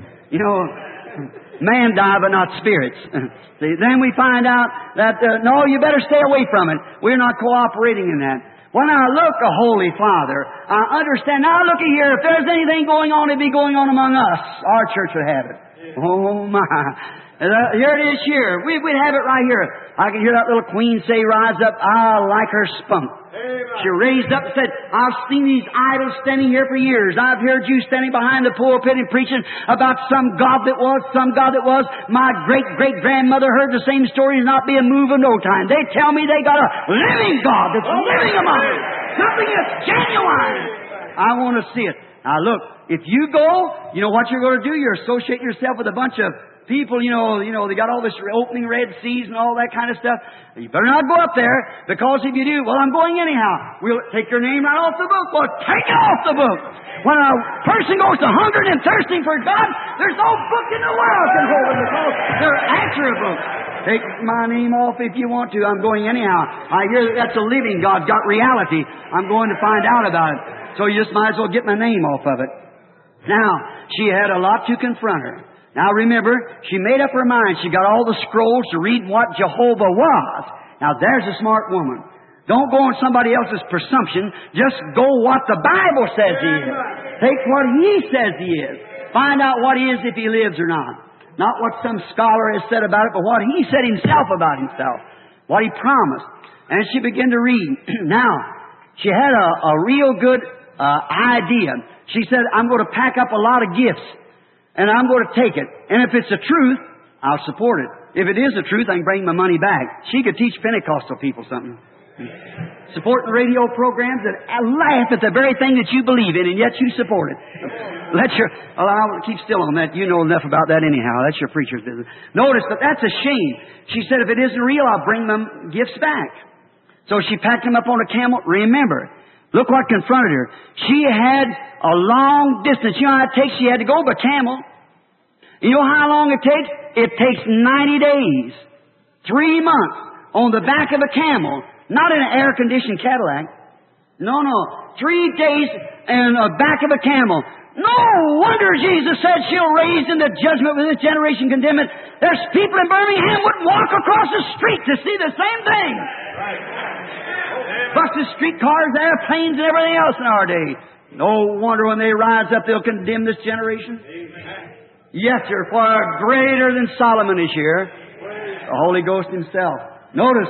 [SPEAKER 1] man die, but not spirits. See, then we find out that, no, you better stay away from it. We're not cooperating in that. When I look, a Holy Father, I understand. Now look here, if there's anything going on, it'd be going on among us. Our church would have it. Oh my. Here it is here. We'd have it right here. I can hear that little queen say, rise up, I like her spunk. She raised up and said, I've seen these idols standing here for years. I've heard you standing behind the pulpit and preaching about some God that was. My great-great-grandmother heard the same story and not be a move of no time. They tell me they got a living God that's living among them. Something that's genuine. I want to see it. Now look, if you go, you know what you're going to do? You're associating yourself with a bunch of people, they got all this opening Red Seas and all that kind of stuff. You better not go up there, because if you do, well, I'm going anyhow. We'll take your name right off the book. Well, take it off the book. When a person goes to hungering and thirsting for God, there's no book in the world can hold them, because they're after a book. Take my name off if you want to. I'm going anyhow. I hear that's a living God, got reality. I'm going to find out about it. So you just might as well get my name off of it. Now, she had a lot to confront her. Now remember, she made up her mind. She got all the scrolls to read what Jehovah was. Now there's a smart woman. Don't go on somebody else's presumption. Just go what the Bible says He is. Take what He says He is. Find out what He is if He lives or not. Not what some scholar has said about it, but what He said Himself about Himself. What He promised. And she began to read. Now, she had a real good idea. She said, I'm going to pack up a lot of gifts. And I'm going to take it. And if it's the truth, I'll support it. If it is the truth, I can bring my money back. She could teach Pentecostal people something. Supporting the radio programs that laugh at the very thing that you believe in, and yet you support it. I'll keep still on that. You know enough about that anyhow. That's your preacher's business. Notice, but that's a shame. She said, if it isn't real, I'll bring them gifts back. So she packed them up on a camel. Remember, look what confronted her. She had a long distance. You know how it takes? She had to go by camel. You know how long it takes? It takes 90 days. 3 months on the back of a camel. Not in an air-conditioned Cadillac. No. 3 days in the back of a camel. No wonder Jesus said she'll raise in the judgment with this generation condemned. There's people in Birmingham would walk across the street to see the same thing. Buses, streetcars, airplanes, and everything else in our day. No wonder when they rise up, they'll condemn this generation. Yes, sir, far greater than Solomon is here. The Holy Ghost Himself. Notice,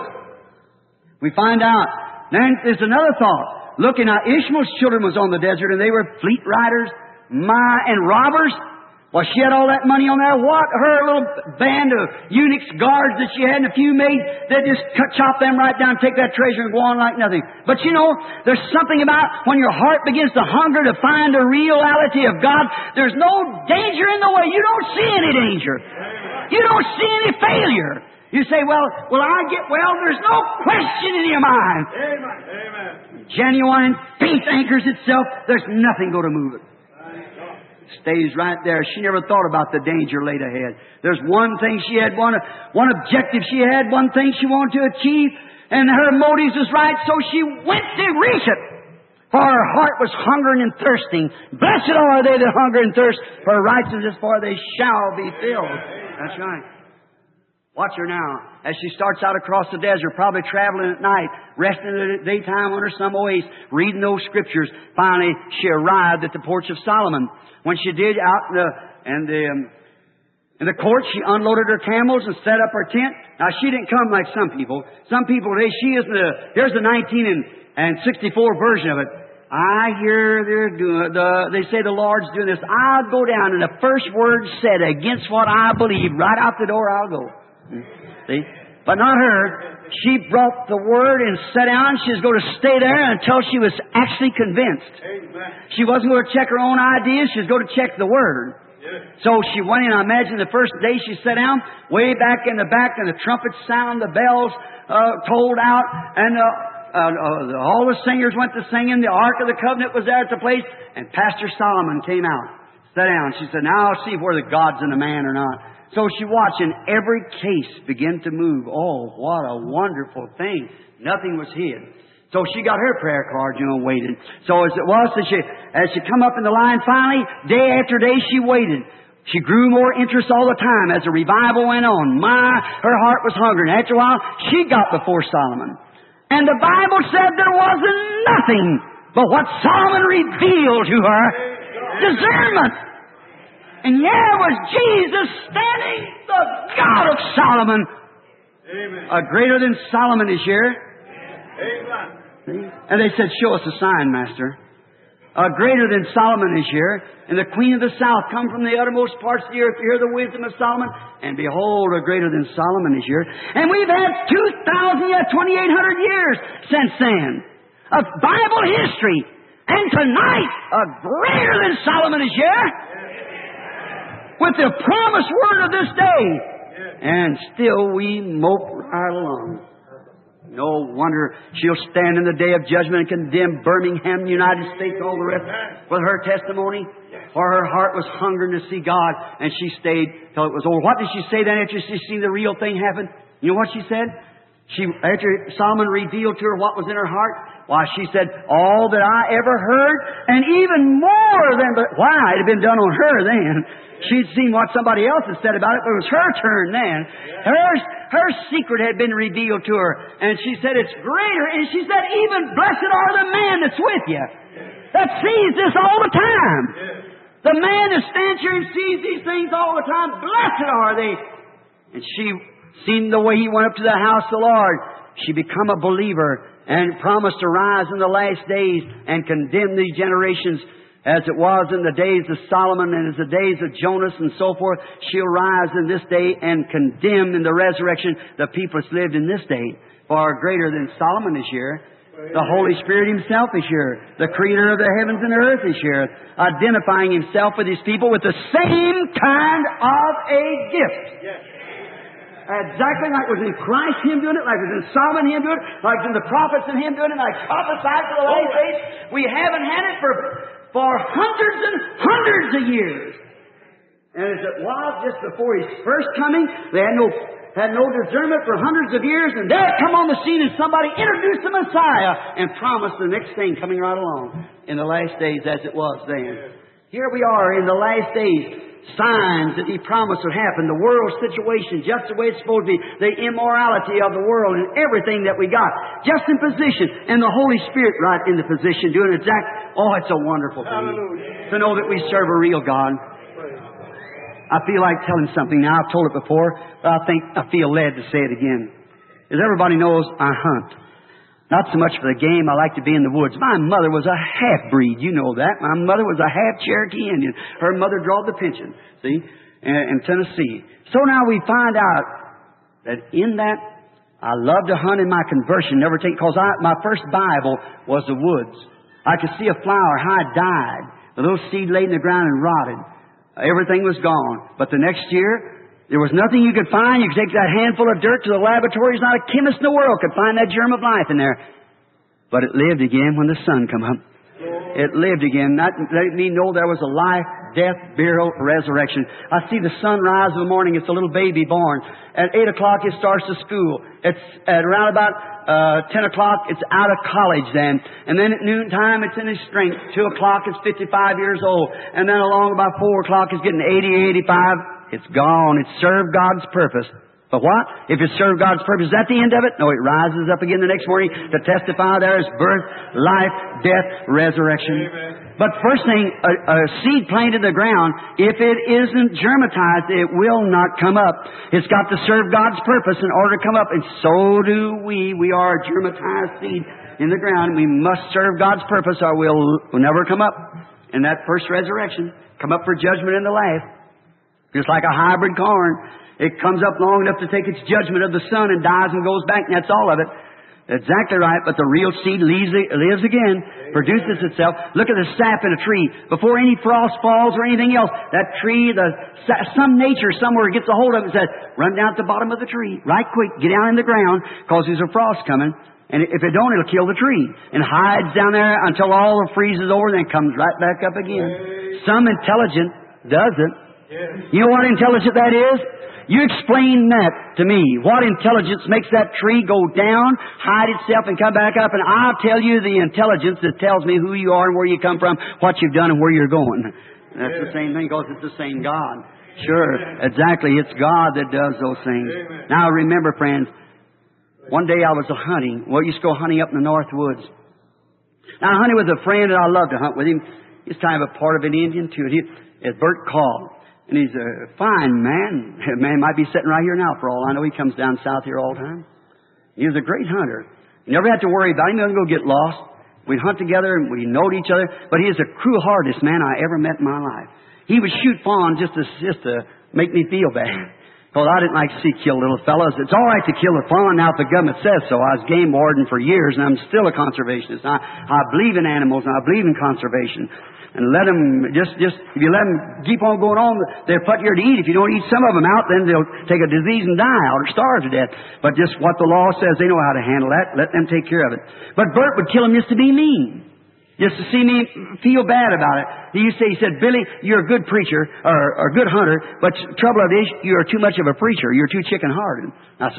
[SPEAKER 1] we find out. Then there's another thought. Looking at Ishmael's children was on the desert, and they were fleet riders, and robbers. Well, she had all that money on there. What? Her little band of eunuchs, guards that she had, and a few maids, they just chop them right down, take that treasure, and go on like nothing. But you know, there's something about when your heart begins to hunger to find the reality of God, there's no danger in the way. You don't see any danger. You don't see any failure. You say, well, there's no question in your mind.
[SPEAKER 2] Amen.
[SPEAKER 1] Genuine faith anchors itself. There's nothing going to move it. Stays right there. She never thought about the danger laid ahead. There's one thing she had, one objective she had, one thing she wanted to achieve, and her motives was right, so she went to reach it. For her heart was hungering and thirsting. Blessed are they that hunger and thirst for righteousness, for they shall be filled. That's right. Watch her now. As she starts out across the desert, probably traveling at night, resting in the daytime under some oasis, reading those scriptures. Finally, she arrived at the porch of Solomon. When she did, out in the court, she unloaded her camels and set up her tent. Now, she didn't come like some people. Some people today, here's the 1964 version of it. I hear they say the Lord's doing this. I'll go down, and the first word said against what I believe, right out the door I'll go. See? But not her. She brought the Word and sat down. She was going to stay there until she was actually convinced.
[SPEAKER 2] Amen.
[SPEAKER 1] She wasn't going to check her own ideas. She was going to check the Word.
[SPEAKER 2] Yes.
[SPEAKER 1] So she went in. I imagine the first day she sat down, way back in the back, and the trumpets sound, the bells tolled out, and all the singers went to singing. The Ark of the Covenant was there at the place, and Pastor Solomon came out. Sat down. She said, now I'll see where the God's in the man or not. So she watched, and every case began to move. Oh, what a wonderful thing. Nothing was hid. So she got her prayer card, waited. So as it was, as she come up in the line, finally, day after day, she waited. She grew more interest all the time as the revival went on. Her heart was hungry. And after a while, she got before Solomon. And the Bible said there wasn't nothing but what Solomon revealed to her. Discernment. And there was Jesus standing, the God of Solomon.
[SPEAKER 2] Amen.
[SPEAKER 1] Greater than Solomon is here.
[SPEAKER 2] Amen.
[SPEAKER 1] And they said, show us a sign, Master. Greater than Solomon is here. And the Queen of the South come from the uttermost parts of the earth to hear the wisdom of Solomon. And behold, a greater than Solomon is here. And we've had 2,800 years since then of Bible history. And tonight, a greater than Solomon is here. With the promised word of this day. And still we mope right along. No wonder she'll stand in the day of judgment and condemn Birmingham, United States, all the rest with her testimony. For her heart was hungering to see God, and she stayed till it was over. What did she say then after she seen the real thing happen? You know what she said? After Solomon revealed to her what was in her heart, why, she said, all that I ever heard, and even more than, why, it had been done on her then. She'd seen what somebody else had said about it, but it was her turn then. Her secret had been revealed to her, and she said, it's greater, and she said, even blessed are the man that's with you, that sees this all the time. The man that stands here and sees these things all the time, blessed are they. And she, seen the way he went up to the house of the Lord, she become a believer and promised to rise in the last days and condemn these generations as it was in the days of Solomon and as the days of Jonas and so forth. She'll rise in this day and condemn in the resurrection the people that's lived in this day. Far greater than Solomon is here. The Holy Spirit Himself is here. The Creator of the heavens and the earth is here, identifying Himself with His people with the same kind of a gift. Exactly like it was in Christ, Him doing it, like it was in Solomon, Him doing it, like it was in the prophets and Him doing it, like prophesied for the last days. We haven't had it for hundreds and hundreds of years. And as it was just before His first coming, they had no discernment for hundreds of years, and there come on the scene and somebody introduced the Messiah and promised the next thing coming right along in the last days as it was then. Here we are in the last days. Signs that He promised would happen, the world situation just the way it's supposed to be, the immorality of the world and everything that we got, just in position, and the Holy Spirit right in the position, doing exact. Oh, it's a wonderful thing to know that we serve a real God. I feel like telling something now. I've told it before, but I feel led to say it again. As everybody knows, I hunt. Not so much for the game. I like to be in the woods. My mother was a half-breed. You know that. My mother was a half-Cherokee Indian. Her mother drawed the pension, see, in Tennessee. So now we find out that in that, I love to hunt in my conversion. Never take, because my first Bible was the woods. I could see a flower, how it died. The little seed laid in the ground and rotted. Everything was gone. But the next year, there was nothing you could find. You could take that handful of dirt to the laboratories. Not a chemist in the world could find that germ of life in there. But it lived again when the sun come up. It lived again. That let me know there was a life, death, burial, resurrection. I see the sun rise in the morning. It's a little baby born. At 8 o'clock, it starts to school. It's at around about 10 o'clock, it's out of college then. And then at noontime, it's in his strength. 2 o'clock, it's 55 years old. And then along about 4 o'clock, it's getting 80, 85. It's gone. It served God's purpose. But what? If it served God's purpose, is that the end of it? No, it rises up again the next morning to testify there is birth, life, death, resurrection. Amen. But first thing, a seed planted in the ground, if it isn't germatized, it will not come up. It's got to serve God's purpose in order to come up. And so do we. We are a germatized seed in the ground. We must serve God's purpose or we'll never come up in that first resurrection. Come up for judgment in the last. Just like a hybrid corn. It comes up long enough to take its judgment of the sun and dies and goes back, and that's all of it. Exactly right, but the real seed lives again, produces itself. Look at the sap in a tree. Before any frost falls or anything else, that tree, some nature somewhere gets a hold of it and says, run down at the bottom of the tree, right quick, get down in the ground, because there's a frost coming. And if it don't, it'll kill the tree. And hides down there until all the freezes over, then comes right back up again. Some intelligent does it. You know what intelligence that is? You explain that to me. What intelligence makes that tree go down, hide itself, and come back up? And I'll tell you the intelligence that tells me who you are and where you come from, what you've done and where you're going. That's the same thing because it's the same God. Sure, exactly. It's God that does those things. Now remember, friends, one day I was hunting. Well, I used to go hunting up in the North Woods. Now I hunted with a friend and I love to hunt with him. He's kind of a part of an Indian too. It's Bert Call. And he's a fine man. The man might be sitting right here now for all I know. He comes down south here all the time. He was a great hunter. You never had to worry about him. He doesn't go get lost. We'd hunt together and we knowed each other. But he is the cruel-heartedest man I ever met in my life. He would shoot fawn just to make me feel bad. Because I didn't like to see kill little fellows. It's all right to kill a fawn now if the government says so. I was game warden for years and I'm still a conservationist. I believe in animals and I believe in conservation. And let them if you let them keep on going on, they'll put you to eat. If you don't eat some of them out, then they'll take a disease and die out or starve to death. But just what the law says, they know how to handle that. Let them take care of it. But Bert would kill him just to be mean. Just to see me feel bad about it. He said, Billy, you're a good preacher, or a good hunter, but the trouble of it is, you're too much of a preacher. You're too chicken-hearted. I said,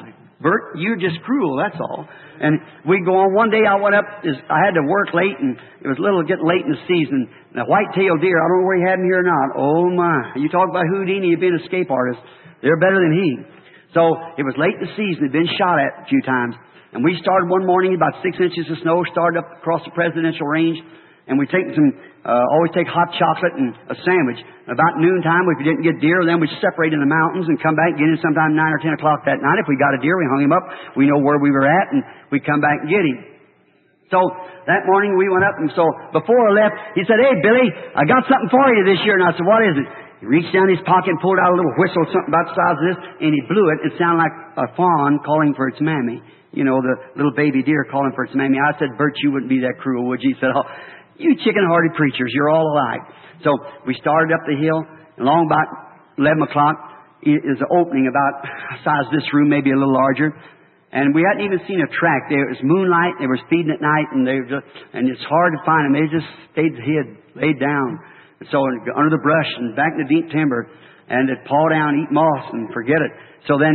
[SPEAKER 1] Bert, you're just cruel, that's all. And we go on. One day I went up, I had to work late, and it was getting late in the season. And a white-tailed deer, I don't know where he had him here or not. Oh my. You talk about Houdini, you've been an escape artist. They're better than he. So it was late in the season, had been shot at a few times. And we started one morning, about 6 inches of snow, started up across the presidential range. And we take always take hot chocolate and a sandwich. And about noontime, if we didn't get deer, then we'd separate in the mountains and come back and get him sometime 9 or 10 o'clock that night. If we got a deer, we hung him up. We know where we were at, and we'd come back and get him. So that morning we went up, and so before I left, he said, "Hey, Billy, I got something for you this year." And I said, "What is it?" He reached down his pocket and pulled out a little whistle, something about the size of this, and he blew it. It sounded like a fawn calling for its mammy. You know, the little baby deer calling for its mammy. I said, "Bert, you wouldn't be that cruel, would you?" He said, "Oh, you chicken-hearted preachers, you're all alike." So we started up the hill, and along about 11 o'clock is an opening about the size of this room, maybe a little larger. And we hadn't even seen a track there. It was moonlight. They were feeding at night, and and it's hard to find them. They just stayed hid, laid down. And so under the brush and back in the deep timber, and they'd paw down, eat moss, and forget it. So then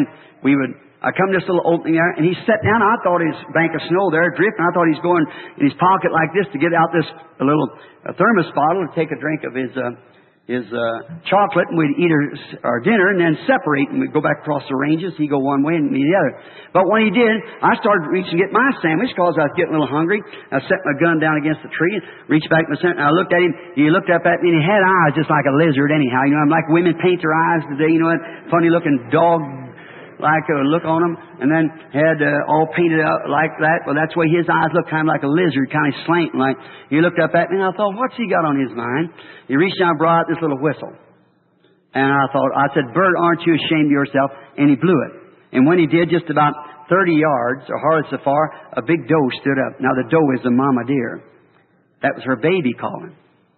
[SPEAKER 1] I come to this little opening there, and he sat down. I thought his bank of snow there drifting. I thought he's going in his pocket like this to get out a little thermos bottle to take a drink of his chocolate, and we'd eat our dinner and then separate, and we'd go back across the ranges. He'd go one way and me the other. But when he did, I started reaching to get my sandwich because I was getting a little hungry. I set my gun down against the tree and reached back in the center, and I looked at him. He looked up at me, and he had eyes just like a lizard anyhow. You know, I'm like women paint their eyes today, you know, that funny-looking dog like a look on him, and then had all painted out like that. Well, that's the way his eyes looked, kind of like a lizard, kind of slanting. Like he looked up at me, and I thought, what's he got on his mind? He reached down and brought out this little whistle, and I said, "Bert, aren't you ashamed of yourself?" And he blew it. And when he did, just about 30 yards, or hardly so far, a big doe stood up. Now the doe is the mama deer. That was her baby calling.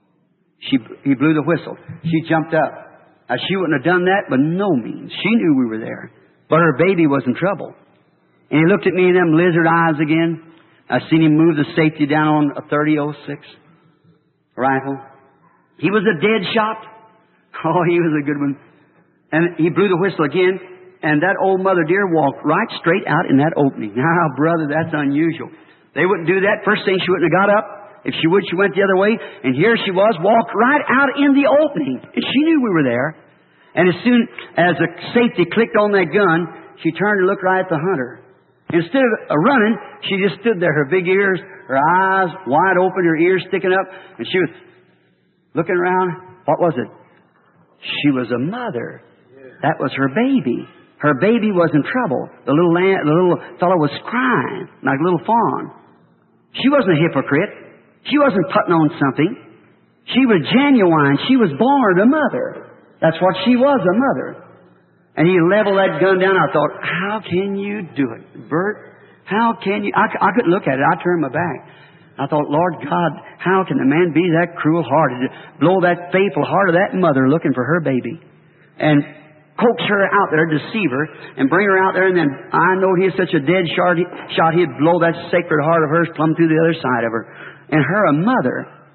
[SPEAKER 1] He blew the whistle. She jumped up. Now she wouldn't have done that, by no means. She knew we were there. But her baby was in trouble. And he looked at me in them lizard eyes again. I seen him move the safety down on a 30-06 rifle. He was a dead shot. Oh, he was a good one. And he blew the whistle again, and that old mother deer walked right straight out in that opening. Now, brother, that's unusual. They wouldn't do that. First thing, she wouldn't have got up. If she would, she went the other way. And here she was, walked right out in the opening. And she knew we were there. And as soon as the safety clicked on that gun, she turned and looked right at the hunter. Instead of running, she just stood there, her big ears, her eyes wide open, her ears sticking up, and she was looking around. What was it? She was a mother. That was her baby. Her baby was in trouble. The little fellow was crying like a little fawn. She wasn't a hypocrite. She wasn't putting on something. She was genuine. She was born a mother. That's what she was, a mother. And he leveled that gun down. I thought, how can you do it, Bert? How can you? I couldn't look at it. I turned my back. I thought, Lord God, how can a man be that cruel-hearted to blow that faithful heart of that mother looking for her baby and coax her out there, deceive her, and bring her out there, and then I know he's such a dead shot, he'd blow that sacred heart of hers plumb through the other side of her. And her a mother.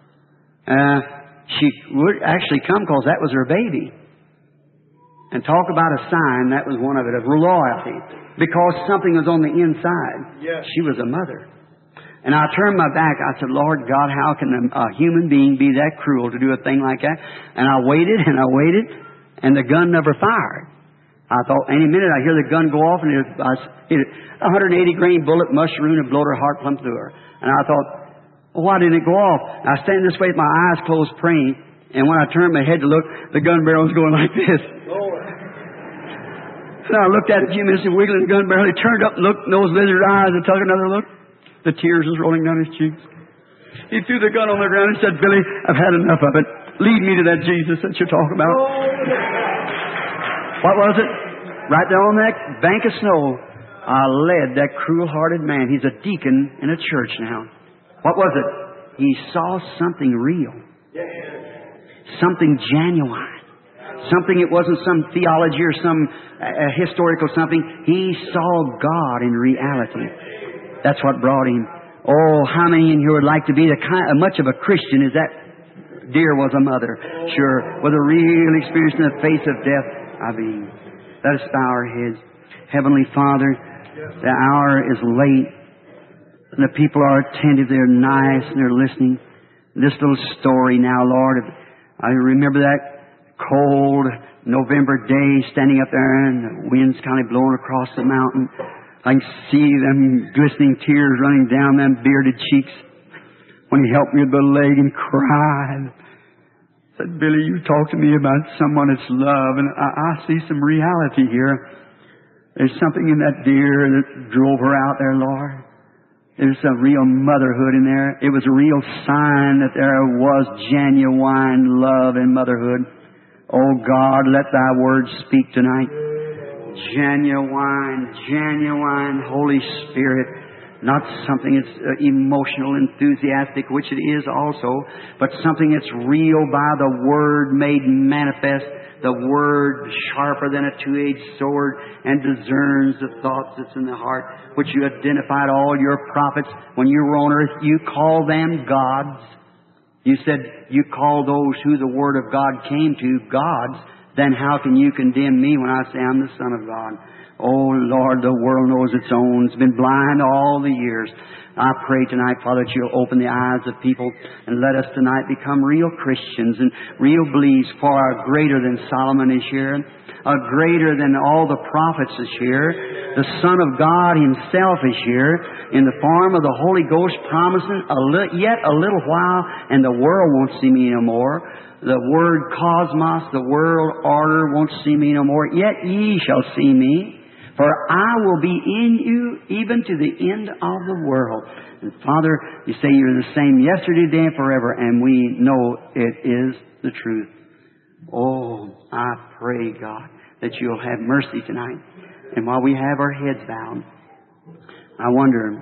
[SPEAKER 1] She would actually come because that was her baby. And talk about a sign, that was one of it, of loyalty. Because something was on the inside.
[SPEAKER 2] Yes.
[SPEAKER 1] She was a mother. And I turned my back. I said, Lord God, how can a human being be that cruel to do a thing like that? And I waited, and the gun never fired. I thought, any minute I hear the gun go off, and a 180-grain bullet mushroom and blowed her heart plumb through her. And I thought, well, why didn't it go off? I stand this way with my eyes closed praying, and when I turned my head to look, the gun barrel was going like this. And I looked at it a few minutes and wiggling the gun barrel. He turned up and looked in those lizard eyes and took another look. The tears was rolling down his cheeks. He threw the gun on the ground and said, Billy, I've had enough of it. Lead me to that Jesus that you're talking about. What was it? Right there on that bank of snow, I led that cruel-hearted man. He's a deacon in a church now. What was it? He saw something real. Something genuine. Something, it wasn't some theology or some historical something. He saw God in reality. That's what brought him. Oh, how many in here would like to be much of a Christian as that deer was a mother? Sure, with a real experience in the face of death. Let us bow our heads. Heavenly Father, The hour is late. And the people are attentive. They're nice and they're listening. This little story now, Lord, I remember that cold November day standing up there and the wind's kind of blowing across the mountain. I can see them glistening tears running down them bearded cheeks when he helped me with the leg and cried. Said, Billy, you talk to me about someone that's love, and I see some reality here. There's something in that deer that drove her out there, Lord. There's a real motherhood in there. It was a real sign that there was genuine love and motherhood. Oh God, let Thy Word speak tonight. Genuine Holy Spirit. Not something that's emotional, enthusiastic, which it is also, but something that's real by the Word made manifest. The Word sharper than a two-edged sword and discerns the thoughts that's in the heart, which you identified all your prophets. When you were on earth, you called them gods. You said you call those who the Word of God came to gods. Then how can you condemn me when I say I'm the Son of God? Oh, Lord, the world knows its own. It's been blind all the years. I pray tonight, Father, that You'll open the eyes of people and let us tonight become real Christians and real believers. For a greater than Solomon is here, a greater than all the prophets is here. The Son of God Himself is here in the form of the Holy Ghost, promising yet a little while, and the world won't see me no more. The word cosmos, the world order, won't see me no more. Yet ye shall see me. For I will be in you even to the end of the world. And Father, You say You're the same yesterday, today, and forever, and we know it is the truth. Oh, I pray, God, that You'll have mercy tonight. And while we have our heads bowed, I wonder,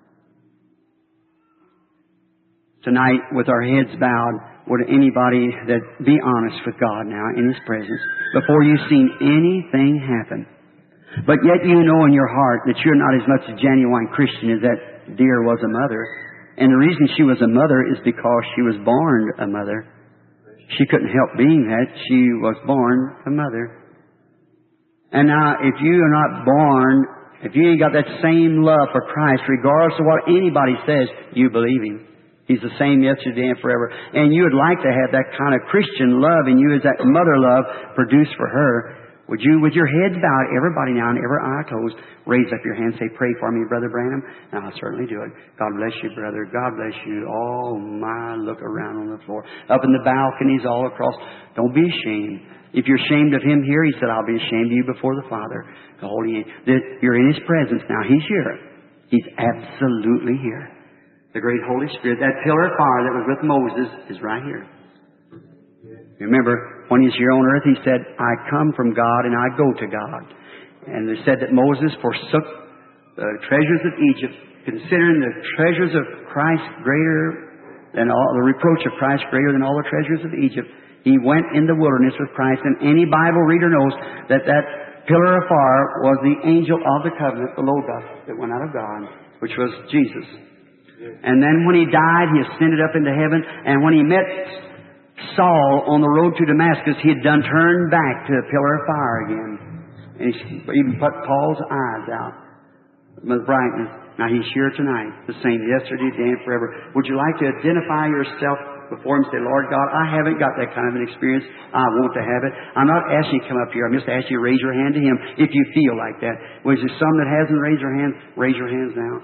[SPEAKER 1] tonight with our heads bowed, would anybody that be honest with God now in His presence before you've seen anything happen? But yet you know in your heart that you're not as much a genuine Christian as that deer was a mother. And the reason she was a mother is because she was born a mother. She couldn't help being that. She was born a mother. And now, if you are not born, if you ain't got that same love for Christ, regardless of what anybody says, you believe Him. He's the same yesterday and forever. And you would like to have that kind of Christian love in you as that mother love produced for her. Would you, with your heads bowed, everybody now and every eye closed, raise up your hand and say, pray for me, Brother Branham? And I'll certainly do it. God bless you, brother. God bless you. Oh, my, look around on the floor. Up in the balconies all across. Don't be ashamed. If you're ashamed of Him here, He said, I'll be ashamed of you before the Father. The Holy, you're in His presence now. He's here. He's absolutely here. The great Holy Spirit, that pillar of fire that was with Moses is right here. Remember, when He's here on earth, He said, I come from God and I go to God. And they said that Moses forsook the treasures of Egypt, considering the treasures of Christ greater than all, the reproach of Christ greater than all the treasures of Egypt. He went in the wilderness with Christ, and any Bible reader knows that that pillar of fire was the angel of the covenant, the Logos, that went out of God, which was Jesus. And then when He died, He ascended up into heaven, and when He met Saul on the road to Damascus, He had done turned back to the pillar of fire again. And He even put Paul's eyes out with brightness. Now He's here tonight, the same yesterday, today, and forever. Would you like to identify yourself before Him and say, Lord God, I haven't got that kind of an experience. I want to have it. I'm not asking you to come up here. I'm just asking you to raise your hand to Him if you feel like that. Well, is there some that hasn't raised their hands? Raise your hands now.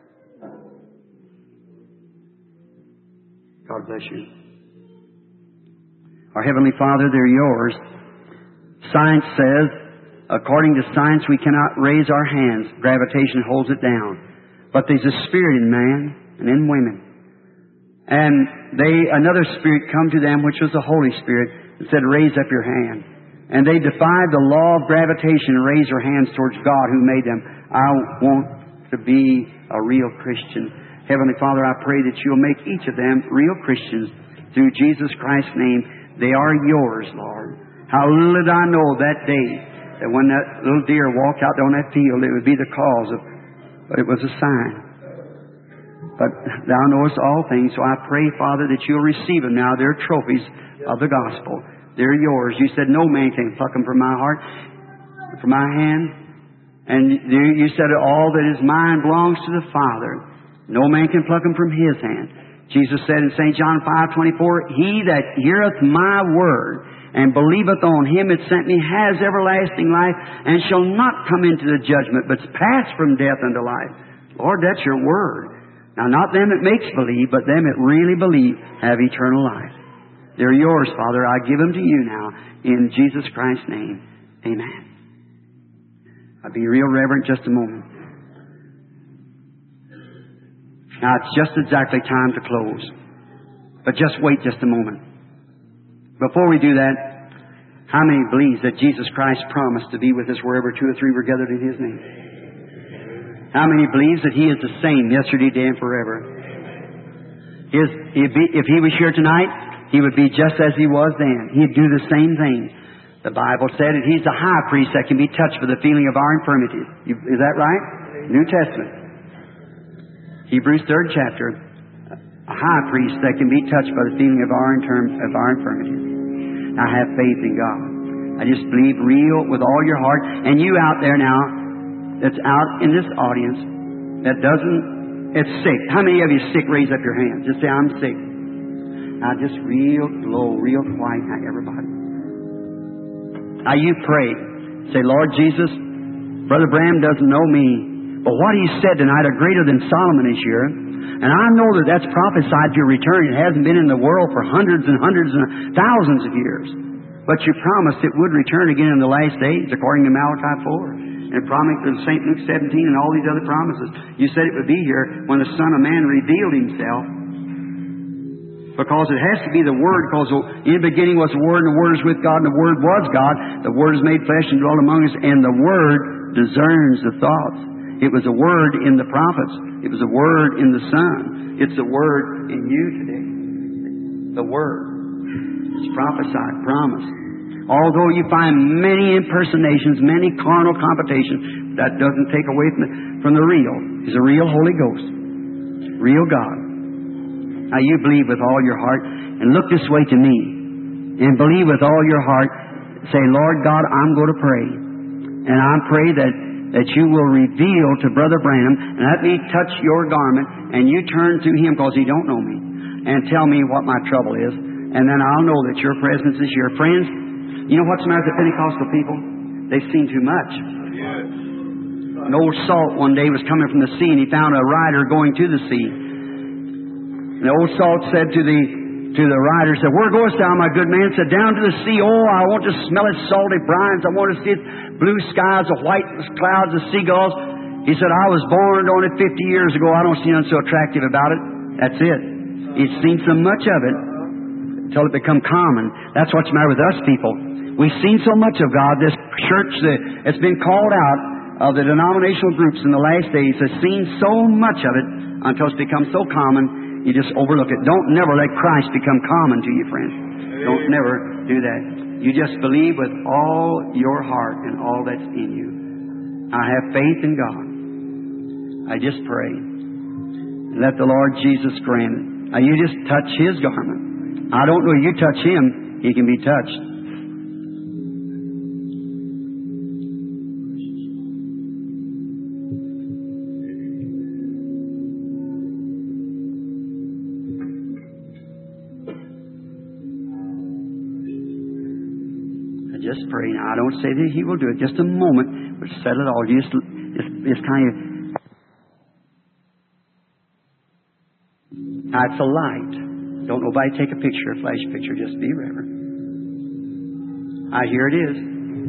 [SPEAKER 1] God bless you. Our Heavenly Father, they're Yours. Science says, according to science, we cannot raise our hands. Gravitation holds it down. But there's a spirit in man and in women. And another spirit come to them, which was the Holy Spirit, and said, raise up your hand. And they defied the law of gravitation and raised their hands towards God who made them. I want to be a real Christian. Heavenly Father, I pray that You'll make each of them real Christians through Jesus Christ's name. They are Yours, Lord. How little did I know that day that when that little deer walked out on that field, it would be the cause of, but it was a sign. But Thou knowest all things, so I pray, Father, that You'll receive them now. They're trophies of the gospel. They're Yours. You said no man can pluck them from my heart, from my hand. And you said all that is mine belongs to the Father. No man can pluck them from His hand. Jesus said in St. John 5:24, He that heareth my word and believeth on Him that sent me has everlasting life and shall not come into the judgment, but pass from death unto life. Lord, that's your word. Now, not them that makes believe, but them that really believe have eternal life. They're yours, Father. I give them to you now in Jesus Christ's name. Amen. I'll be real reverent just a moment. Now, it's just exactly time to close. But just wait just a moment. Before we do that, how many believes that Jesus Christ promised to be with us wherever two or three were gathered in His name? How many believes that He is the same yesterday, today, and forever? If He was here tonight, He would be just as He was then. He'd do the same thing. The Bible said that He's the high priest that can be touched for the feeling of our infirmities. Is that right? New Testament. Hebrews 3rd chapter. A high priest that can be touched by the feeling of our infirmities. I have faith in God. I just believe real with all your heart. And you out there now, that's out in this audience, it's sick. How many of you sick? Raise up your hands. Just say, I'm sick. Now just real low, real quiet. Now everybody. Now you pray. Say, Lord Jesus, Brother Branham doesn't know me, but what he said tonight are greater than Solomon is here. And I know that that's prophesied to your return. It hasn't been in the world for hundreds and hundreds and thousands of years. But you promised it would return again in the last days, according to Malachi 4. And promised in St. Luke 17 and all these other promises. You said it would be here when the Son of Man revealed Himself. Because it has to be the Word, because in the beginning was the Word, and the Word is with God, and the Word was God. The Word is made flesh and dwelt among us, and the Word discerns the thoughts. It was a Word in the prophets. It was a Word in the Son. It's a Word in you today. The Word. It's prophesied, promised. Although you find many impersonations, many carnal competitions, that doesn't take away from the real. He's a real Holy Ghost. Real God. Now you believe with all your heart and look this way to me and believe with all your heart. Say, Lord God, I'm going to pray. And I pray that you will reveal to Brother Branham and let me touch your garment and you turn to him because he don't know me and tell me what my trouble is. And then I'll know that your presence is here. Friends, you know what's the matter with the Pentecostal people? They've seen too much. An old salt one day was coming from the sea and he found a rider going to the sea. The old salt said to the rider, said, where goest thou, my good man? Said, down to the sea. Oh, I want to smell its salty brines. I want to see its blue skies, the white clouds, the seagulls. He said, I was born on it 50 years ago. I don't see nothing so attractive about it. That's it. He's seen so much of it until it become common. That's what's the matter with us people. We've seen so much of God. This church that's been called out of the denominational groups in the last days has seen so much of it until it's become so common. You just overlook it. Don't never let Christ become common to you, friends. Don't never do that. You just believe with all your heart and all that's in you. I have faith in God. I just pray. Let the Lord Jesus grant it. Now you just touch His garment. I don't know. You touch Him, He can be touched. Just pray. Now, I don't say that He will do it. Just a moment will settle it all. You just kind of. Now, it's a light. Don't nobody take a picture, a flash picture. Just be reverent. Here it is.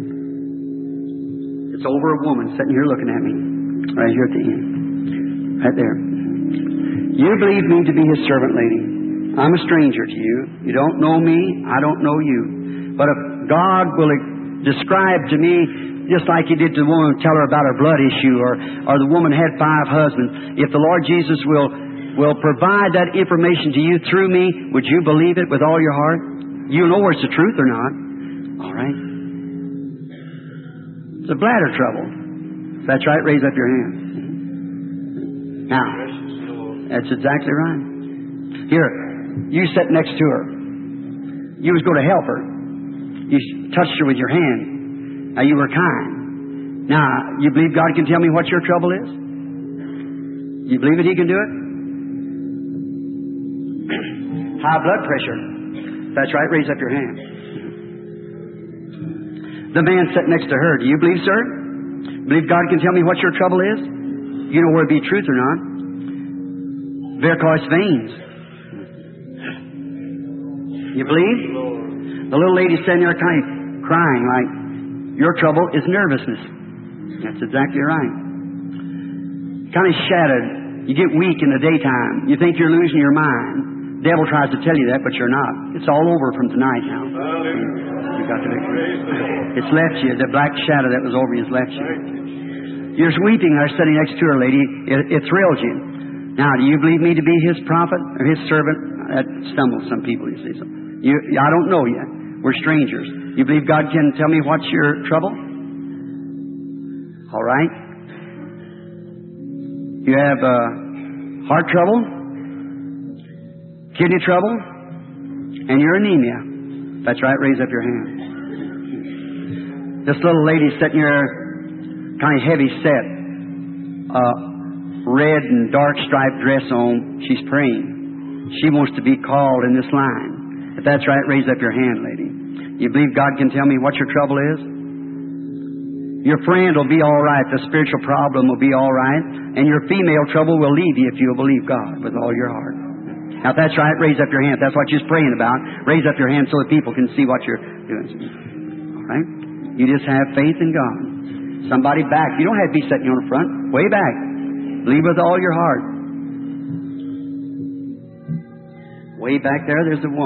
[SPEAKER 1] It's over a woman sitting here looking at me. Right here at the end. Right there. You believe me to be His servant, lady. I'm a stranger to you. You don't know me. I don't know you. But if God will describe to me, just like He did to the woman, tell her about her blood issue, or the woman had 5 husbands. If the Lord Jesus will provide that information to you through me, would you believe it with all your heart? You know whether it's the truth or not. All right. It's a bladder trouble. If that's right, raise up your hand. Now, that's exactly right. Here, you sat next to her. You was going to help her. You touched her with your hand. Now you were kind. Now, you believe God can tell me what your trouble is? You believe that He can do it? High blood pressure. That's right. Raise up your hand. The man sitting next to her. Do you believe, sir? Believe God can tell me what your trouble is? You know whether it be truth or not. Varicose veins. You believe? The little lady sitting there kind of crying like, your trouble is nervousness. That's exactly right. Kind of shattered. You get weak in the daytime. You think you're losing your mind. The devil tries to tell you that, but you're not. It's all over from tonight now. You got the victory. It's left you. The black shadow that was over you has left you. You're weeping there sitting next to her, lady. It thrills you. Now, do you believe me to be His prophet or His servant? That stumbles some people, you see. So I don't know yet. We're strangers. You believe God can tell me what's your trouble? All right. You have heart trouble, kidney trouble, and your anemia. That's right. Raise up your hand. This little lady sitting here, kind of heavy set, red and dark striped dress on. She's praying. She wants to be called in this line. If that's right, raise up your hand, lady. You believe God can tell me what your trouble is? Your friend will be all right. The spiritual problem will be all right. And your female trouble will leave you if you'll believe God with all your heart. Now, if that's right, raise up your hand. If that's what you're praying about, raise up your hand so that people can see what you're doing. All right? You just have faith in God. Somebody back. You don't have to be sitting on the front. Way back. Believe with all your heart. Way back there, there's a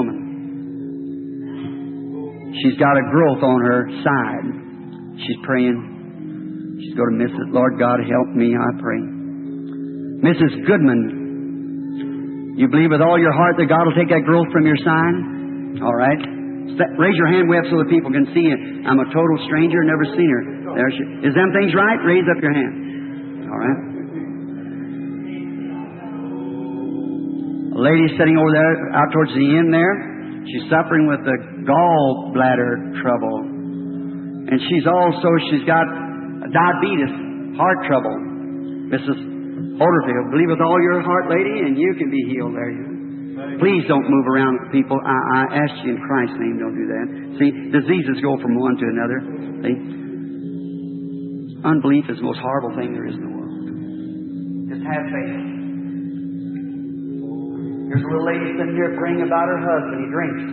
[SPEAKER 1] woman. She's got a growth on her side. She's praying. She's going to miss it. Lord God, help me, I pray. Mrs. Goodman, you believe with all your heart that God will take that growth from your side? All right. Raise your hand way up so that people can see you. I'm a total stranger, never seen her. There she is. Them things right? Raise up your hand. All right. A lady sitting over there, out towards the end there. She's suffering with the gallbladder trouble. And she's got diabetes, heart trouble. Mrs. Holderfield, believe with all your heart, lady, and you can be healed there. Please don't move around with people. I ask you in Christ's name, don't do that. See, diseases go from one to another. See? Unbelief is the most horrible thing there is in the world. Just have faith. There's a little lady sitting here praying about her husband. He drinks.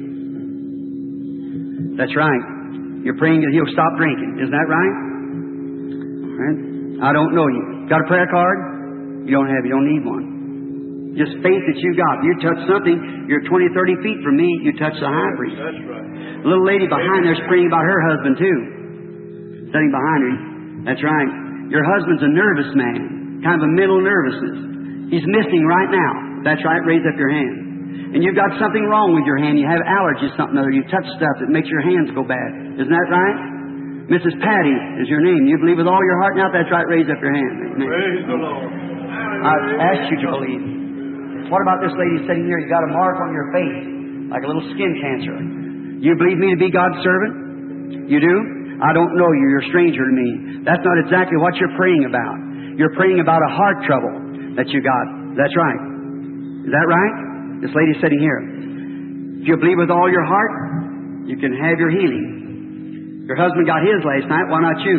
[SPEAKER 1] That's right. You're praying that he'll stop drinking. Isn't that right? All right? I don't know you. Got a prayer card? You don't have. You don't need one. Just faith that you got. You touch something, you're 20, 30 feet from me, you touch the high priest.
[SPEAKER 2] That's right.
[SPEAKER 1] A little lady behind there's praying about her husband too. Sitting behind her. That's right. Your husband's a nervous man. Kind of a mental nervousness. He's missing right now. That's right. Raise up your hand. And you've got something wrong with your hand. You have allergies, something or other. You touch stuff that makes your hands go bad. Isn't that right? Mrs. Patty is your name. You believe with all your heart now? That's right. Raise up your hand. Amen.
[SPEAKER 2] Praise the Lord.
[SPEAKER 1] I asked you to believe. What about this lady sitting here? You got a mark on your face, like a little skin cancer. You believe me to be God's servant? You do? I don't know you. You're a stranger to me. That's not exactly what you're praying about. You're praying about a heart trouble that you got. That's right. Is that right? This lady's sitting here. If you believe with all your heart, you can have your healing. Your husband got his last night. Why not you?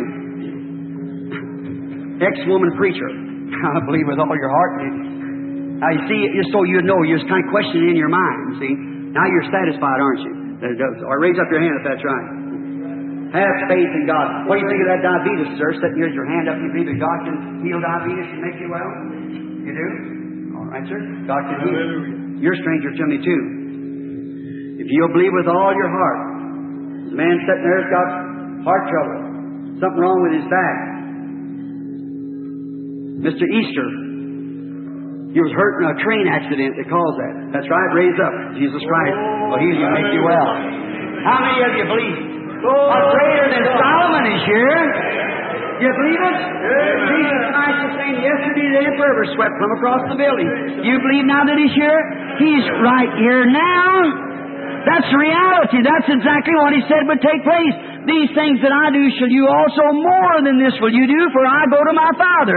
[SPEAKER 1] Ex-woman preacher. I believe with all your heart. Now, you see, just so you know, you're just kind of questioning in your mind, see? Now you're satisfied, aren't you? Or raise up your hand if that's right. Have faith in God. What do you think of that diabetes, sir? Sitting here with your hand up, you believe that God can heal diabetes and make you well? You do? All right, sir. God can heal. You're a stranger to me, too. If you'll believe with all your heart, the man sitting there has got heart trouble. Something wrong with his back. Mr. Easter, he was hurt in a train accident that caused that. That's right. Raise up. Jesus Christ will heal you and make you well. How many of you believe? A greater than Solomon is here. You believe it? Jesus Christ is saying yesterday the emperor ever swept from across the building. You believe now that He's here? He's right here now. That's reality. That's exactly what He said would take place. These things that I do shall you also, more than this will you do, for I go to my Father.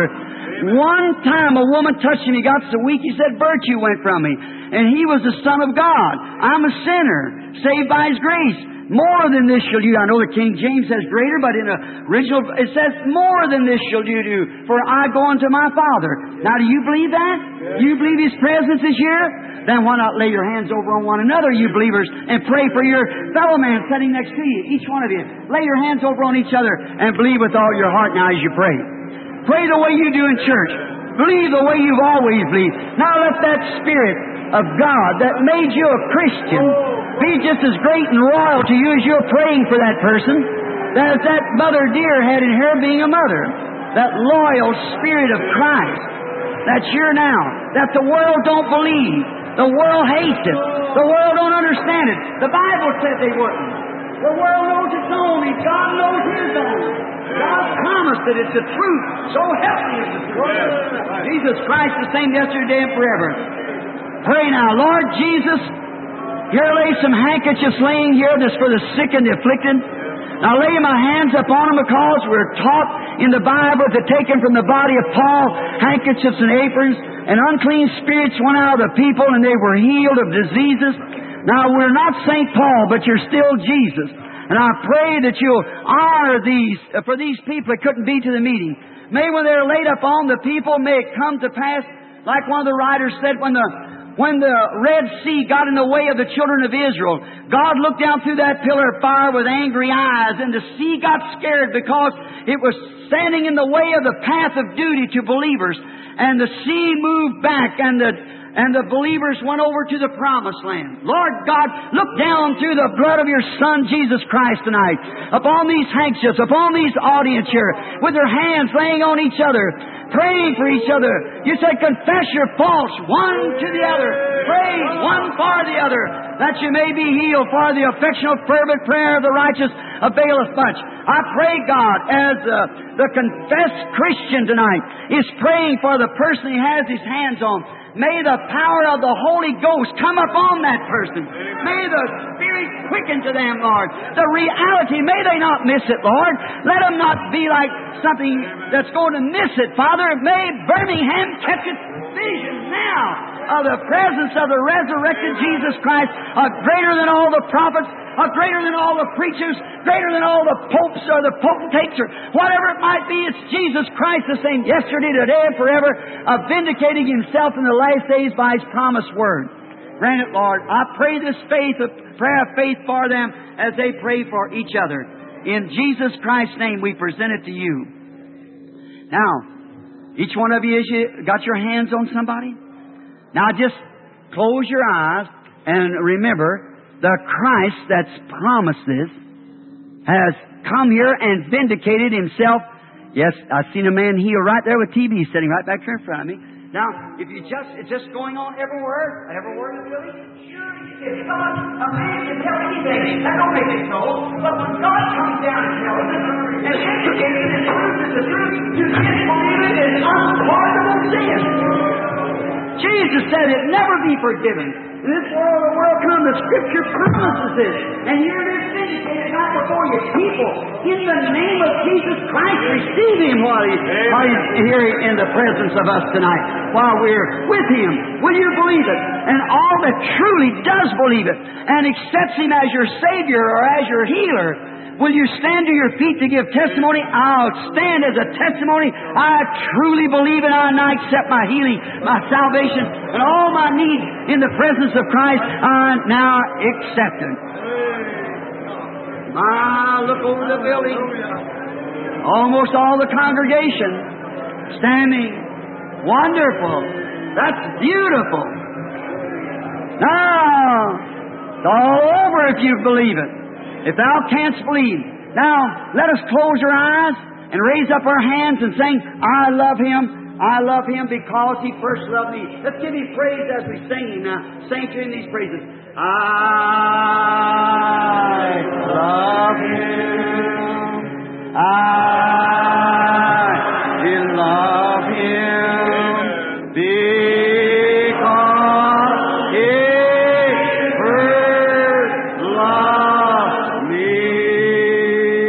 [SPEAKER 1] One time a woman touched him, he got so weak, he said, virtue went from me. And he was the Son of God. I'm a sinner, saved by His grace. More than this shall you. I know the King James says greater, but in the original it says more than this shall you do, for I go unto my Father. Now do you believe that? Do you believe His presence is here? Then why not lay your hands over on one another, you believers, and pray for your fellow man sitting next to you, each one of you. Lay your hands over on each other and believe with all your heart now as you pray. Pray the way you do in church. Believe the way you've always believed. Now let that Spirit of God that made you a Christian be just as great and royal to you as you're praying for that person. That that mother dear had in her being a mother. That loyal Spirit of Christ that's here now. That the world don't believe. The world hates it. The world don't understand it. The Bible said they wouldn't. The world knows its own, and God knows His own. God promised that it's the truth. So help me is the truth. Jesus Christ the same yesterday and forever. Pray now, Lord Jesus, here lay some handkerchiefs laying here that's for the sick and the afflicted. Now lay my hands upon them because we're taught in the Bible to take them from the body of Paul, handkerchiefs and aprons, and unclean spirits went out of the people and they were healed of diseases. Now we're not St. Paul, but you're still Jesus. And I pray that you'll honor these, for these people that couldn't be to the meeting. May when they're laid upon the people, may it come to pass, like one of the writers said, when the Red Sea got in the way of the children of Israel, God looked down through that pillar of fire with angry eyes, and the sea got scared because it was standing in the way of the path of duty to believers. And the sea moved back, and the believers went over to the promised land. Lord God, look down through the blood of your Son, Jesus Christ, tonight, upon these handkerchiefs, upon these audience here, with their hands laying on each other, praying for each other. You said, confess your faults one to the other. Pray one for the other, that you may be healed. For the affectionate, fervent prayer of the righteous availeth much. I pray, God, as the confessed Christian tonight is praying for the person he has his hands on, may the power of the Holy Ghost come upon that person. May the Spirit quicken to them, Lord. The reality, may they not miss it, Lord. Let them not be like something that's going to miss it, Father. May Birmingham catch its vision now of the presence of the resurrected Jesus Christ, greater than all the prophets, greater than all the preachers, greater than all the popes or the potentates or whatever it might be. It's Jesus Christ the same yesterday, today, and forever, vindicating Himself in the last days by His promised word. Grant it, Lord. I pray this prayer of faith for them as they pray for each other. In Jesus Christ's name we present it to you. Now, each one of you, as you got your hands on somebody, now just close your eyes and remember the Christ that's promised this has come here and vindicated Himself. Yes, I've seen a man healed right there with TB sitting right back here in front of me. Now, if you it's just going on everywhere in the building. Sure, if God, a man can tell anything, that don't make it so. But when God comes down and tells us, and educates the truth is the truth, you can't believe it is unpardonable sin. Jesus said it never be forgiven. In this world, the world come, the Scripture promises this. And here it is vindicated right before you. People, in the name of Jesus Christ, receive Him while He's here in the presence of us tonight, while we're with Him. Will you believe it? And all that truly does believe it and accepts Him as your Savior or as your healer, will you stand to your feet to give testimony? I'll stand as a testimony. I truly believe and I now accept my healing, my salvation, and all my needs in the presence of Christ. I now accept it. Look over the building. Almost all the congregation standing. Wonderful. That's beautiful. Now, it's all over if you believe it. If thou canst believe. Now, let us close our eyes and raise up our hands and sing, I love Him. I love Him because He first loved me. Let's give Him praise as we sing Him now. Sing to Him these praises. I love Him. I love Him because He first loved me.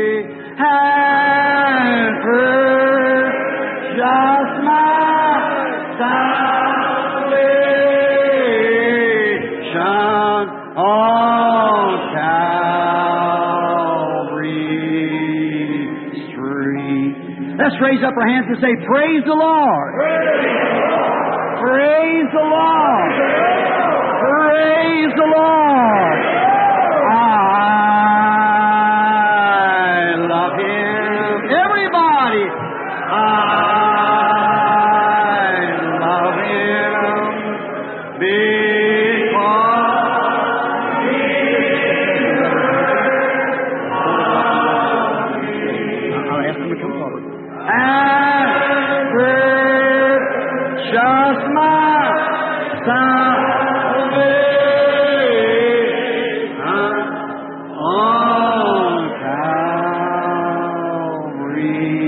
[SPEAKER 1] Let's raise up our hands and say, praise the Lord. Praise the Lord. Praise the Lord. I love Him. Everybody. I love Him because I'll ask them to come forward. And purchase my salvation on Calvary.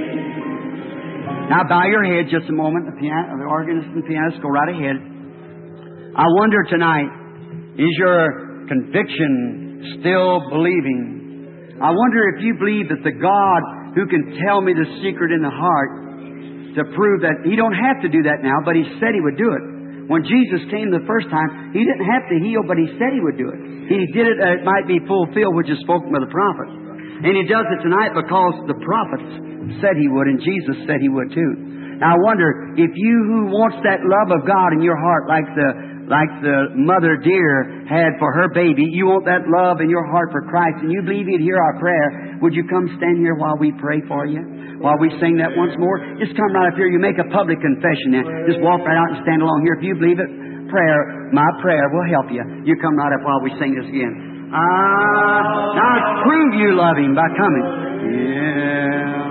[SPEAKER 1] Now bow your head just a moment. The organist and pianist go right ahead. I wonder tonight, is your conviction still believing? I wonder if you believe that the God who can tell me the secret in the heart to prove that He don't have to do that now, but He said He would do it. When Jesus came the first time, He didn't have to heal, but He said He would do it. He did it that it might be fulfilled, which is spoken by the prophet. And He does it tonight because the prophets said He would, and Jesus said He would too. Now I wonder if you who wants that love of God in your heart, like the mother deer had for her baby, you want that love in your heart for Christ, and you believe He'd hear our prayer, would you come stand here while we pray for you? While we sing that once more? Just come right up here. You make a public confession then. Just walk right out and stand along here. If you believe it, my prayer will help you. You come right up while we sing this again. Now prove you love Him by coming. Yeah.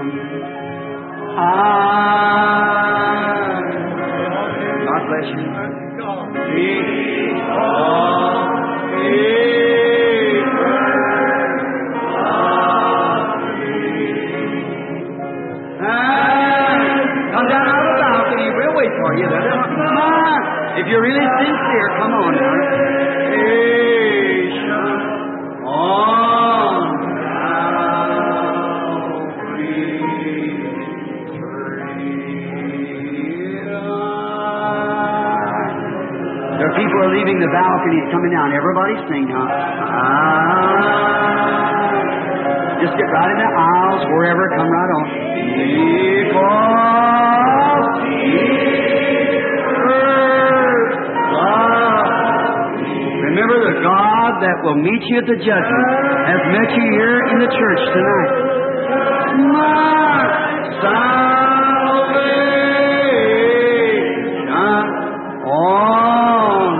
[SPEAKER 1] God bless you. Come down out of the balcony. We'll wait for you. Come on. If you're really sincere, come on now. There are people who are leaving the balconies coming down. Everybody sing now. Just get right in the aisles, wherever, come right on. Remember, the God that will meet you at the judgment has met you here in the church tonight. My salvation on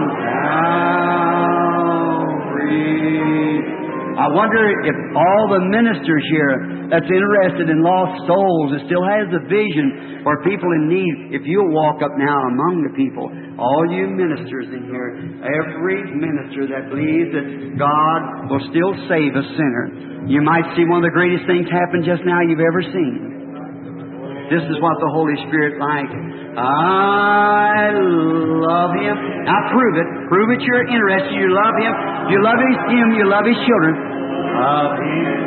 [SPEAKER 1] Calvary. I wonder if all the ministers here that's interested in lost souls and still has the vision for people in need, if you'll walk up now among the people, all you ministers in here, every minister that believes that God will still save a sinner, you might see one of the greatest things happen just now you've ever seen. This is what the Holy Spirit likes. I love Him. Now prove it. Prove it you're interested. You love Him. You love Him. You love His children. Love Him.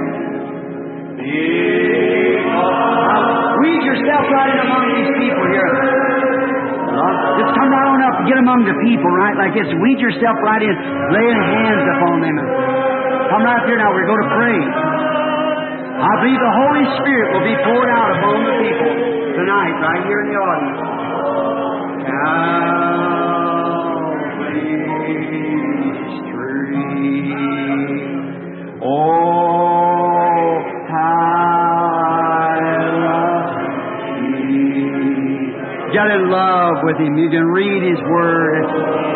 [SPEAKER 1] Weed yourself right in among these people here. Just come right on up and get among the people, right, like this. Weed yourself right in, laying hands upon them. Come right here now. We're going to pray. I believe the Holy Spirit will be poured out upon the people tonight, right here in the audience. Calvary Street. Oh, how I love Thee. Get in love with Him. You can read His Word.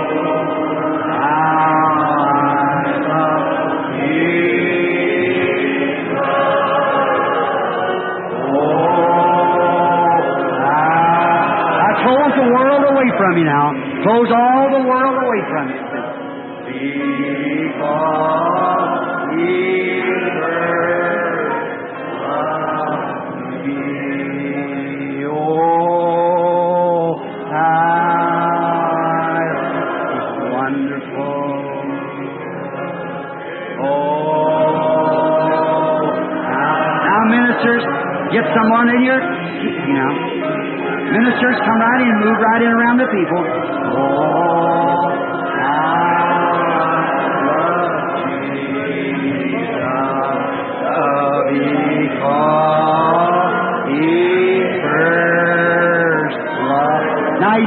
[SPEAKER 1] From you now. Close all the world away from you. Because He loved me. Oh, how it's wonderful. Oh, now ministers, get someone in here. Ministers, come right in, move right in around the people. Oh, I love Jesus because He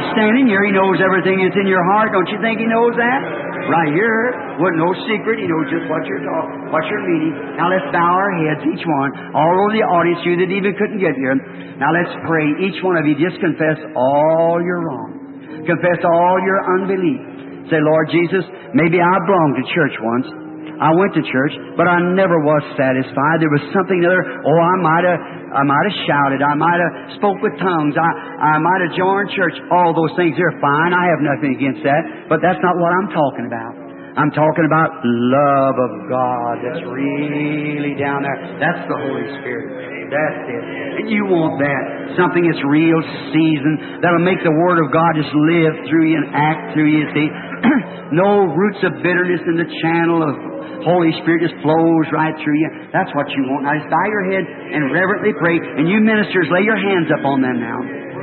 [SPEAKER 1] standing here, He knows everything that's in your heart. Don't you think He knows that? Right here, with no secret, He knows just what you're meaning. Now let's bow our heads, each one, all over the audience, you that even couldn't get here. Now let's pray. Each one of you, just confess all your wrong. Confess all your unbelief. Say, Lord Jesus, maybe I belonged to church once. I went to church, but I never was satisfied. There was something other. Oh, I might have shouted. I might have spoke with tongues. I might have joined church. All those things, they're fine. I have nothing against that. But that's not what I'm talking about. I'm talking about love of God that's really down there. That's the Holy Spirit. That's it. And you want that. Something that's real, seasoned, that'll make the Word of God just live through you and act through you, see. No roots of bitterness in the channel of Holy Spirit just flows right through you. That's what you want. Now just bow your head and reverently pray. And you ministers, lay your hands up on them now.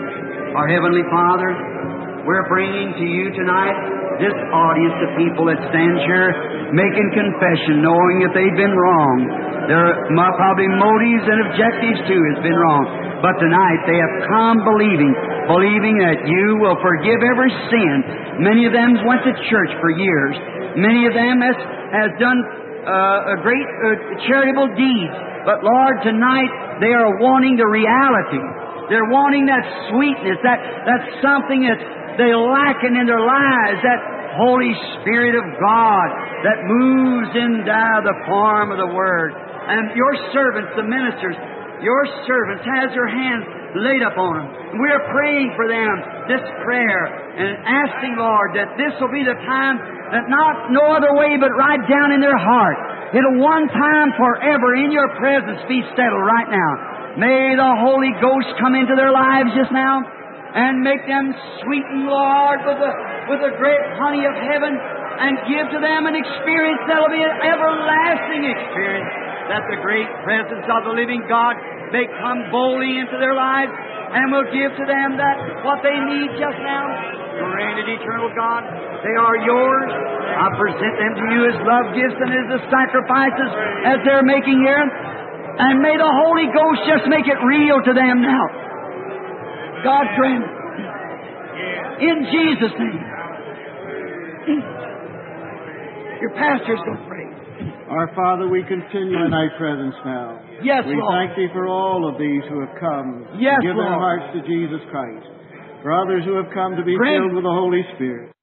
[SPEAKER 1] Our Heavenly Father, we're bringing to you tonight this audience of people that stands here making confession, knowing that they've been wrong. Their probably motives and objectives too has been wrong. But tonight they have come believing that you will forgive every sin. Many of them went to church for years. Many of them has done a great charitable deeds. But Lord, tonight they are wanting the reality. They're wanting that sweetness, that something that they lacking in their lives, that Holy Spirit of God that moves in the form of the Word. And your servants, the ministers, your servants has their hands laid upon them. We are praying for them this prayer and asking, Lord, that this will be the time that no other way but right down in their heart. It'll one time forever in your presence be settled right now. May the Holy Ghost come into their lives just now and make them sweeten, Lord, with the great honey of heaven, and give to them an experience that'll be an everlasting experience, that the great presence of the living God may come boldly into their lives and will give to them that what they need just now. Granted, eternal God, they are yours. I present them to you as love gifts and as the sacrifices as they're making here. And may the Holy Ghost just make it real to them now. God grant it. In Jesus' name. Your pastor's going to pray.
[SPEAKER 3] Our Father, we continue in Thy presence now.
[SPEAKER 1] Yes,
[SPEAKER 3] we
[SPEAKER 1] Lord.
[SPEAKER 3] thank Thee for all of these who have come
[SPEAKER 1] Yes,
[SPEAKER 3] to give
[SPEAKER 1] Lord.
[SPEAKER 3] their hearts to Jesus Christ. For others who have come to be
[SPEAKER 1] Grant
[SPEAKER 3] filled with the Holy Spirit.